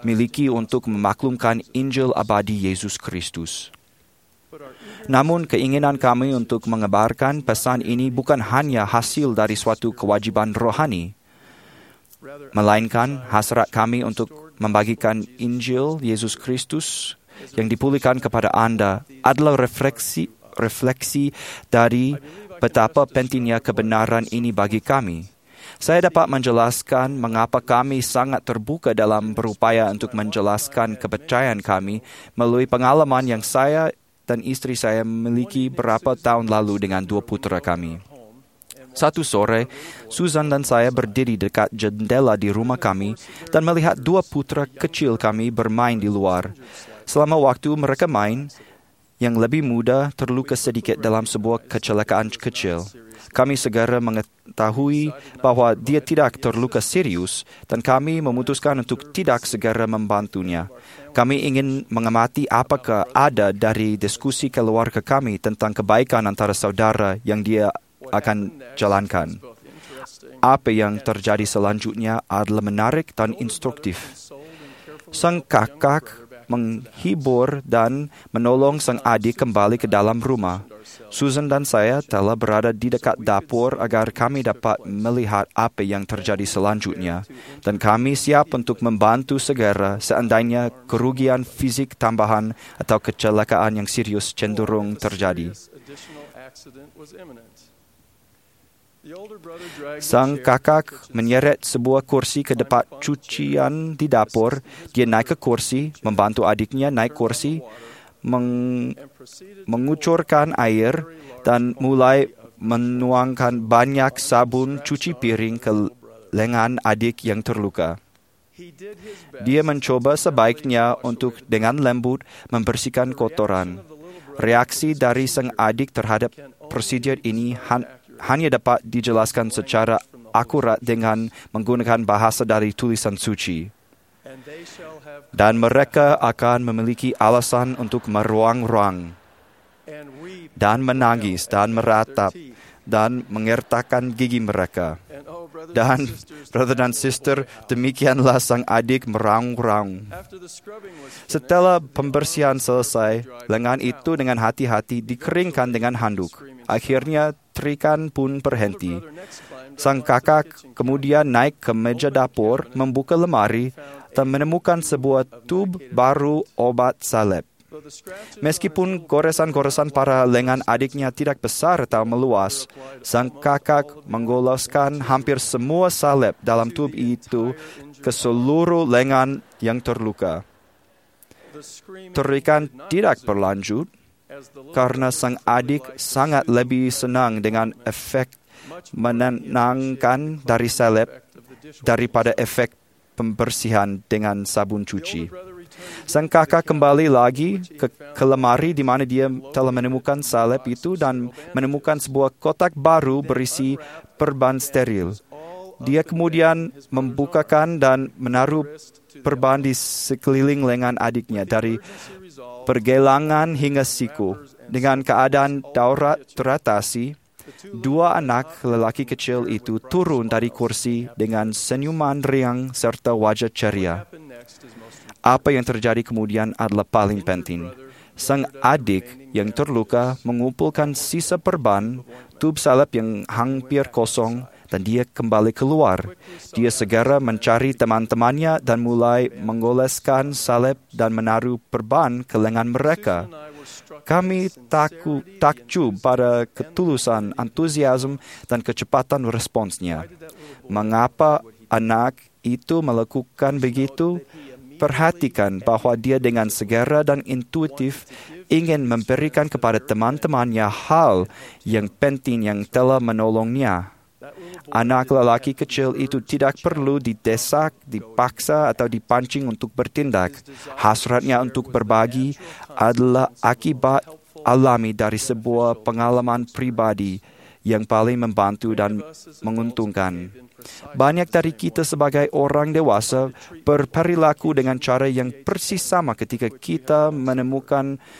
miliki untuk memaklumkan Injil abadi Yesus Kristus. Namun keinginan kami untuk mengebarkan pesan ini bukan hanya hasil dari suatu kewajiban rohani, melainkan hasrat kami untuk membagikan Injil Yesus Kristus yang dipulihkan kepada anda adalah refleksi refleksi dari betapa pentingnya kebenaran ini bagi kami. Saya dapat menjelaskan mengapa kami sangat terbuka dalam berupaya untuk menjelaskan kepercayaan kami melalui pengalaman yang saya dan istri saya memiliki beberapa tahun lalu dengan dua putera kami. Satu sore, Susan dan saya berdiri dekat jendela di rumah kami dan melihat dua putera kecil kami bermain di luar. Selama waktu mereka main, yang lebih muda terluka sedikit dalam sebuah kecelakaan kecil. Kami segera mengetahui bahwa dia tidak terluka serius dan kami memutuskan untuk tidak segera membantunya. Kami ingin mengamati apakah ada dari diskusi keluarga kami tentang kebaikan antara saudara yang dia akan jalankan. Apa yang terjadi selanjutnya adalah menarik dan instruktif. Sang kakak menghibur dan menolong sang adik kembali ke dalam rumah. Susan dan saya telah berada di dekat dapur agar kami dapat melihat apa yang terjadi selanjutnya, dan kami siap untuk membantu segera seandainya kerugian fisik tambahan atau kecelakaan yang serius cenderung terjadi. Sang kakak menyeret sebuah kursi ke depan cucian di dapur. Dia naik ke kursi, membantu adiknya naik kursi, meng- mengucurkan air dan mulai menuangkan banyak sabun cuci piring ke lengan adik yang terluka. Dia mencoba sebaiknya untuk dengan lembut membersihkan kotoran. Reaksi dari sang adik terhadap prosedur ini han- hanya dapat dijelaskan secara akurat dengan menggunakan bahasa dari tulisan suci. Dan mereka akan memiliki alasan untuk meruang-ruang dan menangis dan meratap dan mengertakkan gigi mereka. Dan, brother dan sister, demikianlah sang adik meraung-raung. Setelah pembersihan selesai, lengan itu dengan hati-hati dikeringkan dengan handuk. Akhirnya, terikan pun berhenti. Sang kakak kemudian naik ke meja dapur, membuka lemari, dan menemukan sebuah tub baru obat salep. Meskipun goresan-goresan pada lengan adiknya tidak besar atau meluas, sang kakak menggoloskan hampir semua salep dalam tub itu ke seluruh lengan yang terluka. Terikan tidak berlanjut karena sang adik sangat lebih senang dengan efek menenangkan dari salep daripada efek pembersihan dengan sabun cuci. Sang kakak kembali lagi ke, ke lemari di mana dia telah menemukan salep itu dan menemukan sebuah kotak baru berisi perban steril. Dia kemudian membukakan dan menaruh perban di sekeliling lengan adiknya dari pergelangan hingga siku. Dengan keadaan darurat teratasi, dua anak lelaki kecil itu turun dari kursi dengan senyuman riang serta wajah ceria. Apa yang terjadi kemudian adalah paling penting. Sang adik yang terluka mengumpulkan sisa perban, tub salep yang hampir kosong, dan dia kembali keluar. Dia segera mencari teman-temannya dan mulai menggoleskan salep dan menaruh perban ke lengan mereka. Kami takut, takjub pada ketulusan, antusiasme, dan kecepatan responsnya. Mengapa anak itu melakukan begitu? Perhatikan bahwa dia dengan segera dan intuitif ingin memberikan kepada teman-temannya hal yang penting yang telah menolongnya. Anak lelaki kecil itu tidak perlu didesak, dipaksa atau dipancing untuk bertindak. Hasratnya untuk berbagi adalah akibat alami dari sebuah pengalaman pribadi yang paling membantu dan menguntungkan. Banyak dari kita sebagai orang dewasa berperilaku dengan cara yang persis sama ketika kita menemukan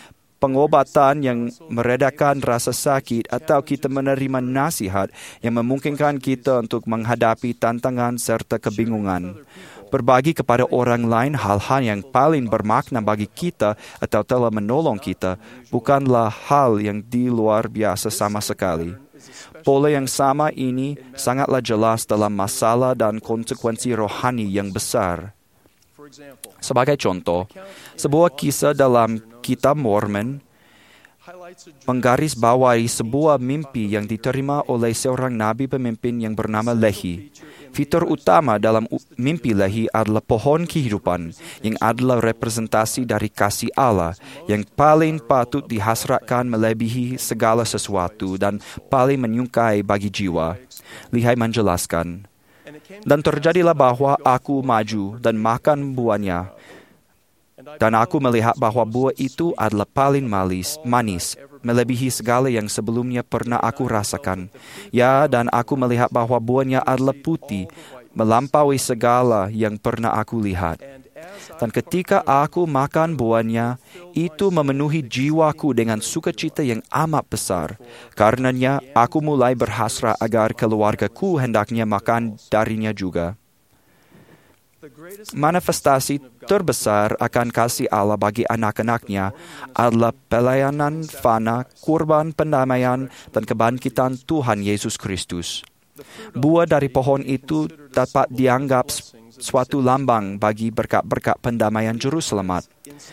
pengobatan yang meredakan rasa sakit, atau kita menerima nasihat yang memungkinkan kita untuk menghadapi tantangan serta kebingungan. Berbagi kepada orang lain hal-hal yang paling bermakna bagi kita atau telah menolong kita bukanlah hal yang di luar biasa sama sekali. Pola yang sama ini sangatlah jelas dalam masalah dan konsekuensi rohani yang besar. Sebagai contoh, sebuah kisah dalam Kitab Mormon menggarisbawahi sebuah mimpi yang diterima oleh seorang nabi pemimpin yang bernama Lehi. Fitur utama dalam mimpi Lehi adalah pohon kehidupan yang adalah representasi dari kasih Allah yang paling patut dihasratkan melebihi segala sesuatu dan paling menyukai bagi jiwa. Lehi menjelaskan, "Dan terjadilah bahwa aku maju dan makan buahnya, dan aku melihat bahwa buah itu adalah paling manis, manis, melebihi segala yang sebelumnya pernah aku rasakan. Ya, dan aku melihat bahwa buahnya adalah putih, melampaui segala yang pernah aku lihat. Dan ketika aku makan buahnya, itu memenuhi jiwaku dengan sukacita yang amat besar. Karenanya, aku mulai berhasrat agar keluargaku hendaknya makan darinya juga." Manifestasi terbesar akan kasih Allah bagi anak-anaknya adalah pelayanan fana, kurban pendamaian, dan kebangkitan Tuhan Yesus Kristus. Buah dari pohon itu dapat dianggap suatu lambang bagi berkat-berkat pendamaian juru selamat.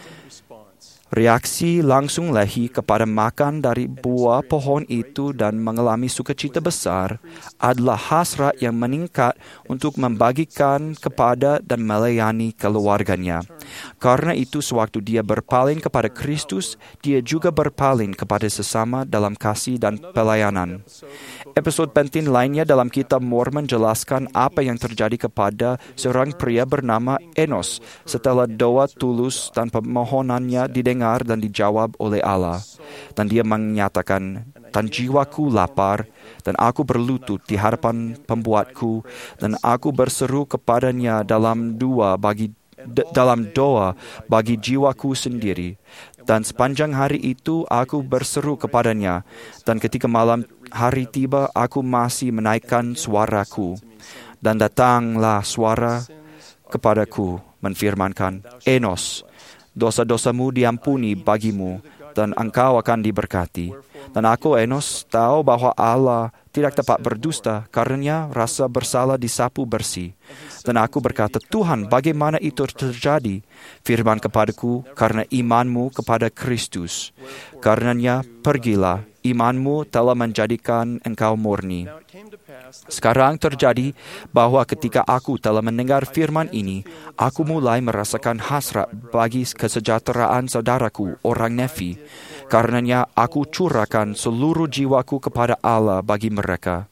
Reaksi langsung Lehi kepada makan dari buah pohon itu dan mengalami sukacita besar adalah hasrat yang meningkat untuk membagikan kepada dan melayani keluarganya. Karena itu, sewaktu dia berpaling kepada Kristus, dia juga berpaling kepada sesama dalam kasih dan pelayanan. Episode penting lainnya dalam Kitab Mormon menjelaskan apa yang terjadi kepada seorang pria bernama Enos setelah doa tulus dan permohonannya didengar dan dijawab oleh Allah. Dan dia menyatakan, "Dan jiwaku lapar, dan aku berlutut di hadapan pembuatku, dan aku berseru kepadanya dalam doa bagi d- dalam doa bagi jiwaku sendiri. Dan sepanjang hari itu aku berseru kepadanya, dan ketika malam hari tiba aku masih menaikkan suaraku. Dan datanglah suara kepadaku menfirmankan, 'Enos, dosa-dosamu diampuni bagimu, dan engkau akan diberkati.' Dan aku, Enos, tahu bahwa Allah tidak dapat berdusta, karenanya rasa bersalah disapu bersih. Dan aku berkata, 'Tuhan, bagaimana itu terjadi?' Firman kepadaku, 'Karena imanmu kepada Kristus. Karenanya pergilah, imanmu telah menjadikan engkau murni.' Sekarang terjadi bahwa ketika aku telah mendengar firman ini, aku mulai merasakan hasrat bagi kesejahteraan saudaraku, orang Nefi. Karenanya aku curahkan seluruh jiwaku kepada Allah bagi mereka."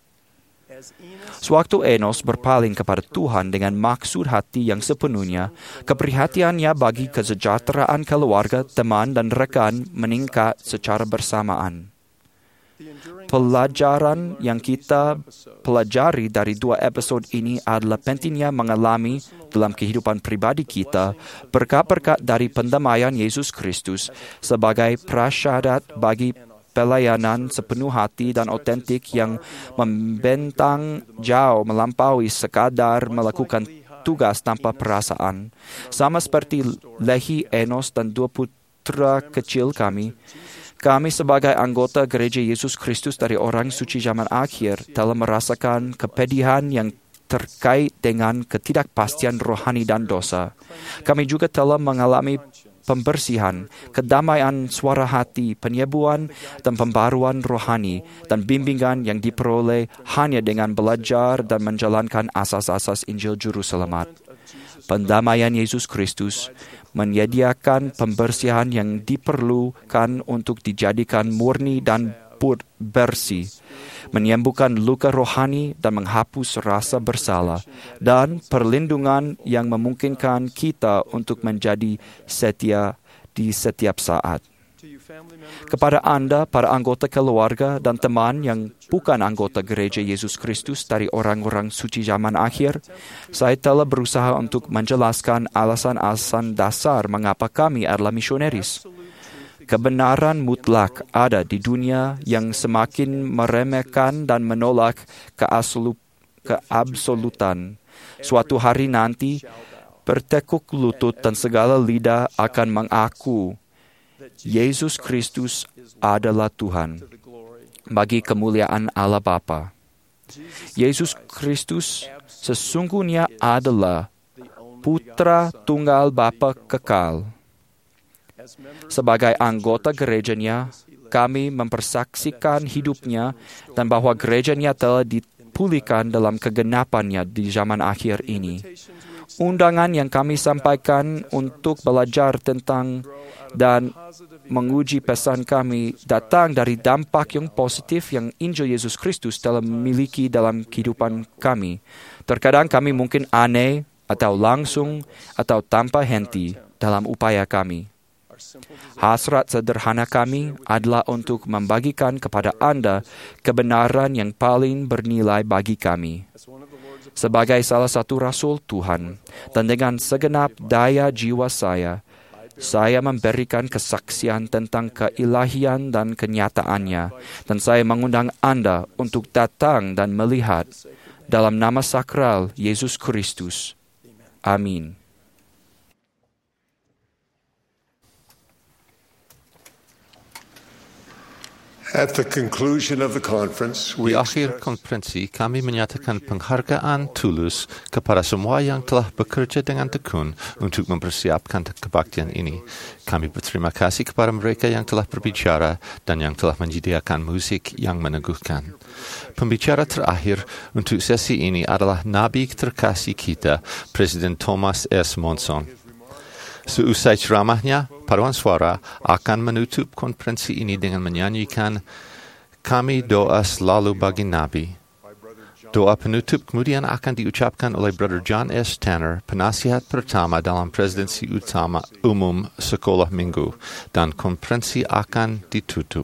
Sewaktu Enos berpaling kepada Tuhan dengan maksud hati yang sepenuhnya, keprihatiannya bagi kesejahteraan keluarga, teman, dan rekan meningkat secara bersamaan. Pelajaran yang kita pelajari dari dua episode ini adalah pentingnya mengalami dalam kehidupan pribadi kita berkat-berkat dari pendamaian Yesus Kristus sebagai prasyarat bagi pelayanan sepenuh hati dan otentik yang membentang jauh melampaui sekadar melakukan tugas tanpa perasaan. Sama seperti Lehi, Enos, dan dua putra kecil kami, kami sebagai anggota Gereja Yesus Kristus dari orang suci zaman akhir telah merasakan kepedihan yang terkait dengan ketidakpastian rohani dan dosa. Kami juga telah mengalami pembersihan, kedamaian suara hati, penyembuhan, dan pembaruan rohani, dan bimbingan yang diperoleh hanya dengan belajar dan menjalankan asas-asas Injil Juru Selamat. Pendamaian Yesus Kristus menyediakan pembersihan yang diperlukan untuk dijadikan murni dan bersih, menyembuhkan luka rohani dan menghapus rasa bersalah, dan perlindungan yang memungkinkan kita untuk menjadi setia di setiap saat. Kepada Anda, para anggota keluarga dan teman yang bukan anggota Gereja Yesus Kristus dari orang-orang suci zaman akhir, saya telah berusaha untuk menjelaskan alasan-alasan dasar mengapa kami adalah misionaris. Kebenaran mutlak ada di dunia yang semakin meremehkan dan menolak keaslu- keabsolutan. Suatu hari nanti, bertekuk lutut dan segala lidah akan mengaku Yesus Kristus adalah Tuhan, bagi kemuliaan Allah Bapa. Yesus Kristus sesungguhnya adalah Putra Tunggal Bapa kekal. Sebagai anggota gerejanya, kami mempersaksikan hidupnya dan bahwa gerejanya telah dipulihkan dalam kegenapannya di zaman akhir ini. Undangan yang kami sampaikan untuk belajar tentang dan menguji pesan kami datang dari dampak yang positif yang Injil Yesus Kristus telah memiliki dalam kehidupan kami. Terkadang kami mungkin aneh atau langsung atau tanpa henti dalam upaya kami. Hasrat sederhana kami adalah untuk membagikan kepada Anda kebenaran yang paling bernilai bagi kami. Sebagai salah satu rasul Tuhan, dan dengan segenap daya jiwa saya, saya memberikan kesaksian tentang keilahian dan kenyataannya, dan saya mengundang Anda untuk datang dan melihat dalam nama sakral Yesus Kristus. Amin. At the conclusion of the conference, we Di akhir konferensi, kami menyatakan penghargaan tulus kepada semua yang telah bekerja dengan tekun untuk mempersiapkan kebaktian ini. Kami berterima kasih kepada mereka yang telah berbicara dan yang telah menyediakan musik yang meneguhkan. Pembicara terakhir untuk sesi ini adalah Nabi terkasih kita, Presiden Thomas S. Monson. Seusai ceramahnya, paduan suara akan menutup konferensi ini dengan menyanyikan Kami doa selalu bagi Nabi. Doa penutup kemudian akan diucapkan oleh Brother John S. Tanner, penasihat pertama dalam presidensi utama umum sekolah minggu, dan konferensi akan ditutup.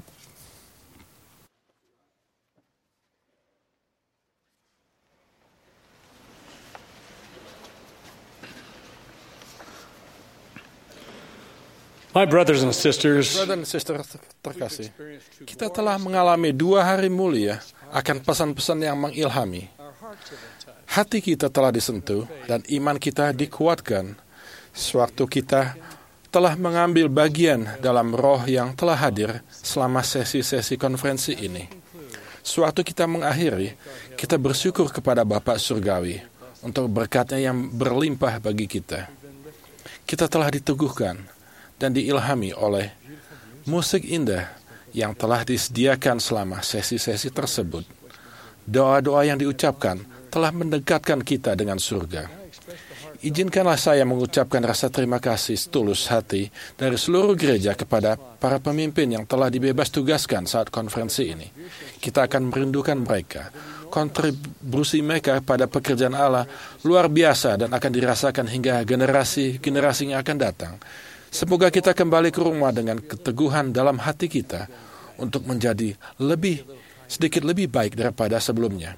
My brothers and sisters, Brother and sister terkasih, kita telah mengalami dua hari mulia akan pesan-pesan yang mengilhami. Hati kita telah disentuh dan iman kita dikuatkan sewaktu kita telah mengambil bagian dalam roh yang telah hadir selama sesi-sesi konferensi ini. Sewaktu kita mengakhiri, kita bersyukur kepada Bapa Surgawi untuk berkat-Nya yang berlimpah bagi kita. Kita telah diteguhkan dan diilhami oleh musik indah yang telah disediakan selama sesi-sesi tersebut. Doa-doa yang diucapkan telah mendekatkan kita dengan surga. Izinkanlah saya mengucapkan rasa terima kasih setulus hati dari seluruh gereja kepada para pemimpin yang telah dibebas tugaskan saat konferensi ini. Kita akan merindukan mereka. Kontribusi mereka pada pekerjaan Allah luar biasa dan akan dirasakan hingga generasi-generasi yang akan datang. Semoga kita kembali ke rumah dengan keteguhan dalam hati kita untuk menjadi lebih sedikit lebih baik daripada sebelumnya.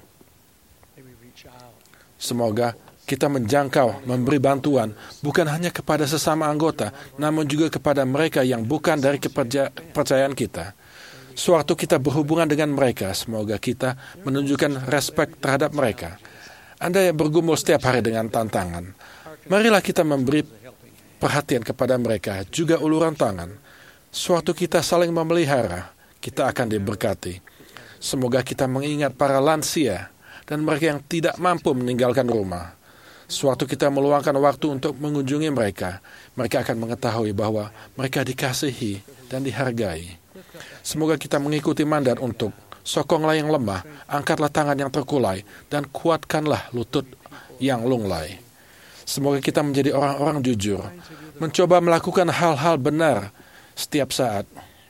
Semoga kita menjangkau, memberi bantuan bukan hanya kepada sesama anggota, namun juga kepada mereka yang bukan dari kepercayaan kita. Sewaktu kita berhubungan dengan mereka, semoga kita menunjukkan respek terhadap mereka. Anda yang bergumul setiap hari dengan tantangan, marilah kita memberi perhatian kepada mereka, juga uluran tangan. Sewaktu kita saling memelihara, kita akan diberkati. Semoga kita mengingat para lansia dan mereka yang tidak mampu meninggalkan rumah. Sewaktu kita meluangkan waktu untuk mengunjungi mereka, mereka akan mengetahui bahwa mereka dikasihi dan dihargai. Semoga kita mengikuti mandat untuk sokonglah yang lemah, angkatlah tangan yang terkulai, dan kuatkanlah lutut yang lunglai. Semoga kita menjadi orang-orang jujur, mencoba melakukan hal-hal benar setiap saat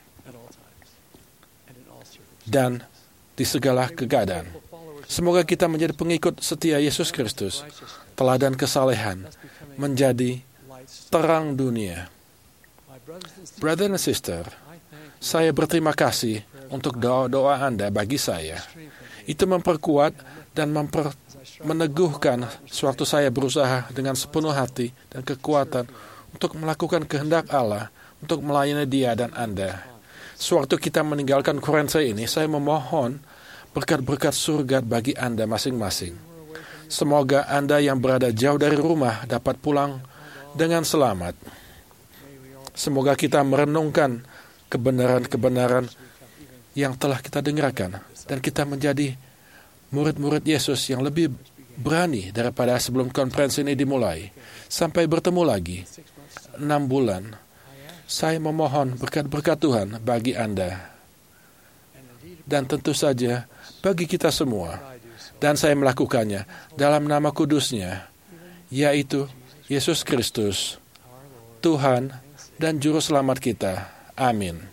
dan di segala keadaan. Semoga kita menjadi pengikut setia Yesus Kristus, teladan kesalehan, menjadi terang dunia. Brother and sister, saya berterima kasih untuk doa-doa Anda bagi saya. Itu memperkuat dan memper meneguhkan sewaktu saya berusaha dengan sepenuh hati dan kekuatan untuk melakukan kehendak Allah untuk melayani dia dan Anda. Sewaktu kita meninggalkan Korintus ini, saya memohon berkat-berkat surga bagi Anda masing-masing. Semoga Anda yang berada jauh dari rumah dapat pulang dengan selamat. Semoga kita merenungkan kebenaran-kebenaran yang telah kita dengarkan, dan kita menjadi murid-murid Yesus yang lebih berani daripada sebelum konferensi ini dimulai. Sampai bertemu lagi enam bulan, saya memohon berkat-berkat Tuhan bagi Anda, dan tentu saja bagi kita semua. Dan saya melakukannya dalam nama kudusnya, yaitu Yesus Kristus, Tuhan dan Juru Selamat kita. Amin.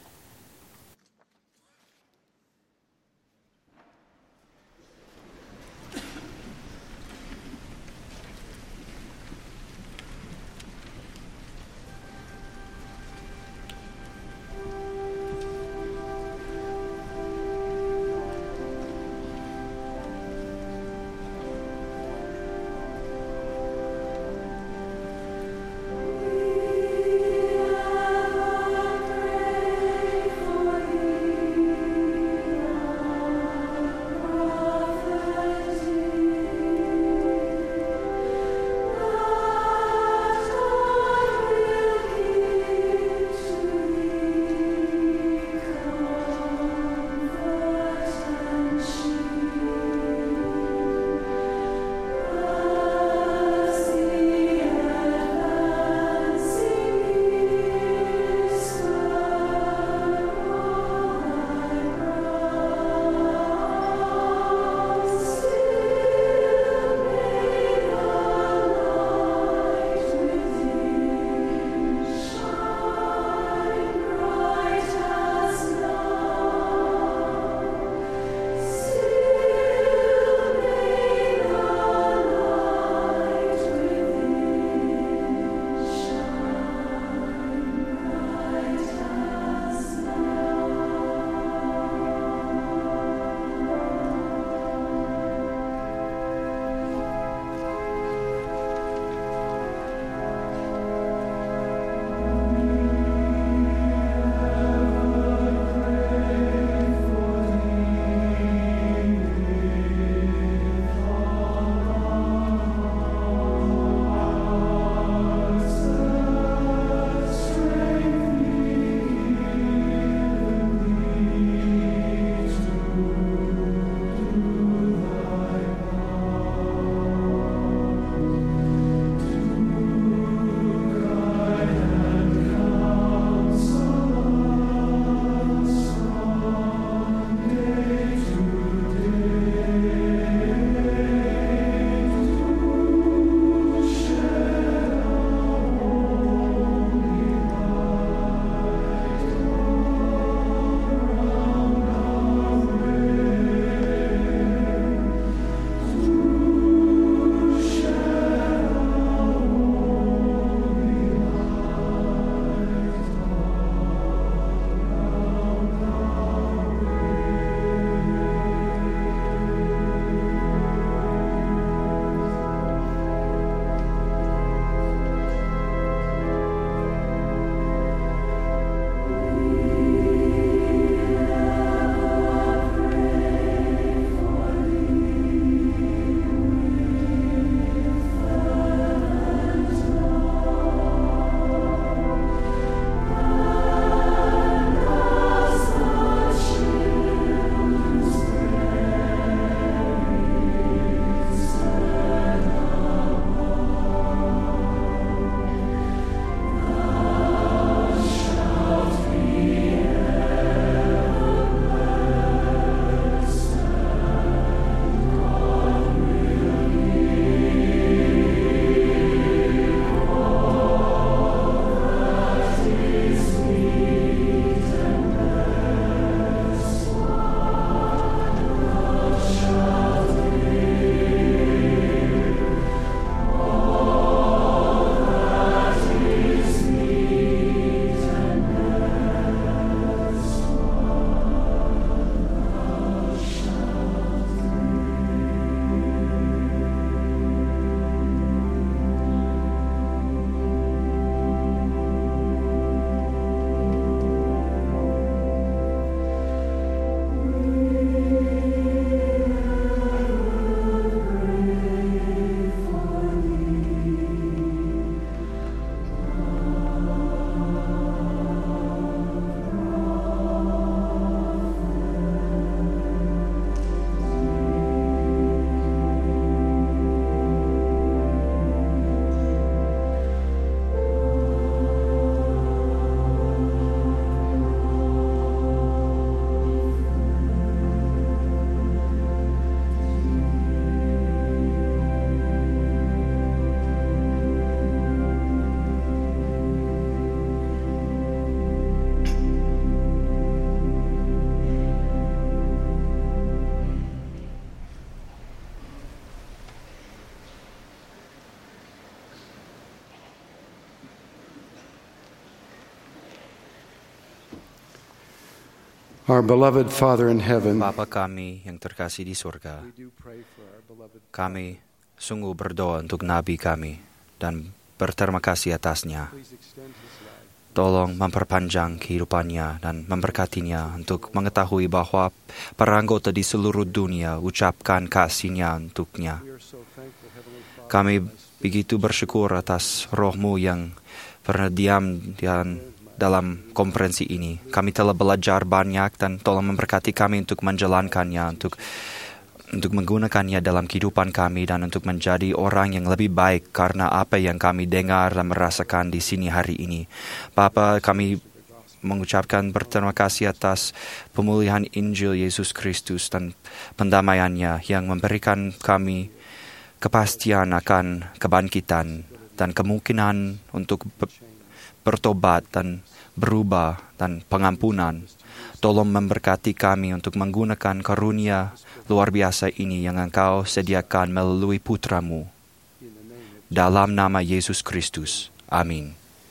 Our beloved Father in heaven, Bapa kami yang terkasih di surga, kami sungguh berdoa untuk Nabi kami dan berterima kasih atasnya. Tolong memperpanjang kehidupannya dan memberkatinya untuk mengetahui bahwa para anggota di seluruh dunia ucapkan kasihnya untuknya. Kami begitu bersyukur atas roh-Mu yang pernah diam dan dalam konferensi ini. Kami telah belajar banyak dan tolong memberkati kami untuk menjalankannya, untuk untuk menggunakannya dalam kehidupan kami dan untuk menjadi orang yang lebih baik karena apa yang kami dengar dan merasakan di sini hari ini. Bapa, kami mengucapkan berterima kasih atas pemulihan Injil Yesus Kristus dan pendamaiannya yang memberikan kami kepastian akan kebangkitan dan kemungkinan untuk bertobat dan berubah dan pengampunan. Tolong memberkati kami untuk menggunakan karunia luar biasa ini yang Engkau sediakan melalui Putra-Mu. Dalam nama Yesus Kristus. Amin.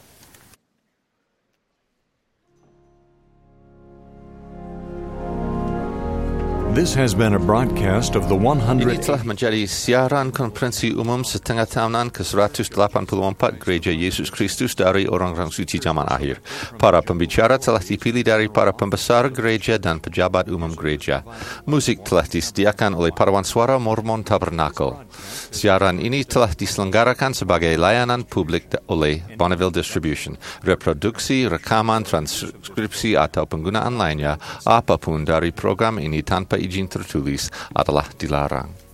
This has been a broadcast of the one hundred. Ini telah menjadi siaran konferensi umum setengah tahunan ke seratus delapan puluh empat Gereja Yesus Kristus dari Orang-orang Suci Zaman Akhir. Para pembicara telah dipilih dari para pembesar gereja dan pejabat umum gereja. Musik telah disediakan oleh Paduan Suara Mormon Tabernacle. Siaran ini telah diselenggarakan sebagai layanan publik oleh Bonneville Distribution. Reproduksi, rekaman, transkripsi atau penggunaan lainnya apapun dari program ini tanpa izin tertulis adalah dilarang.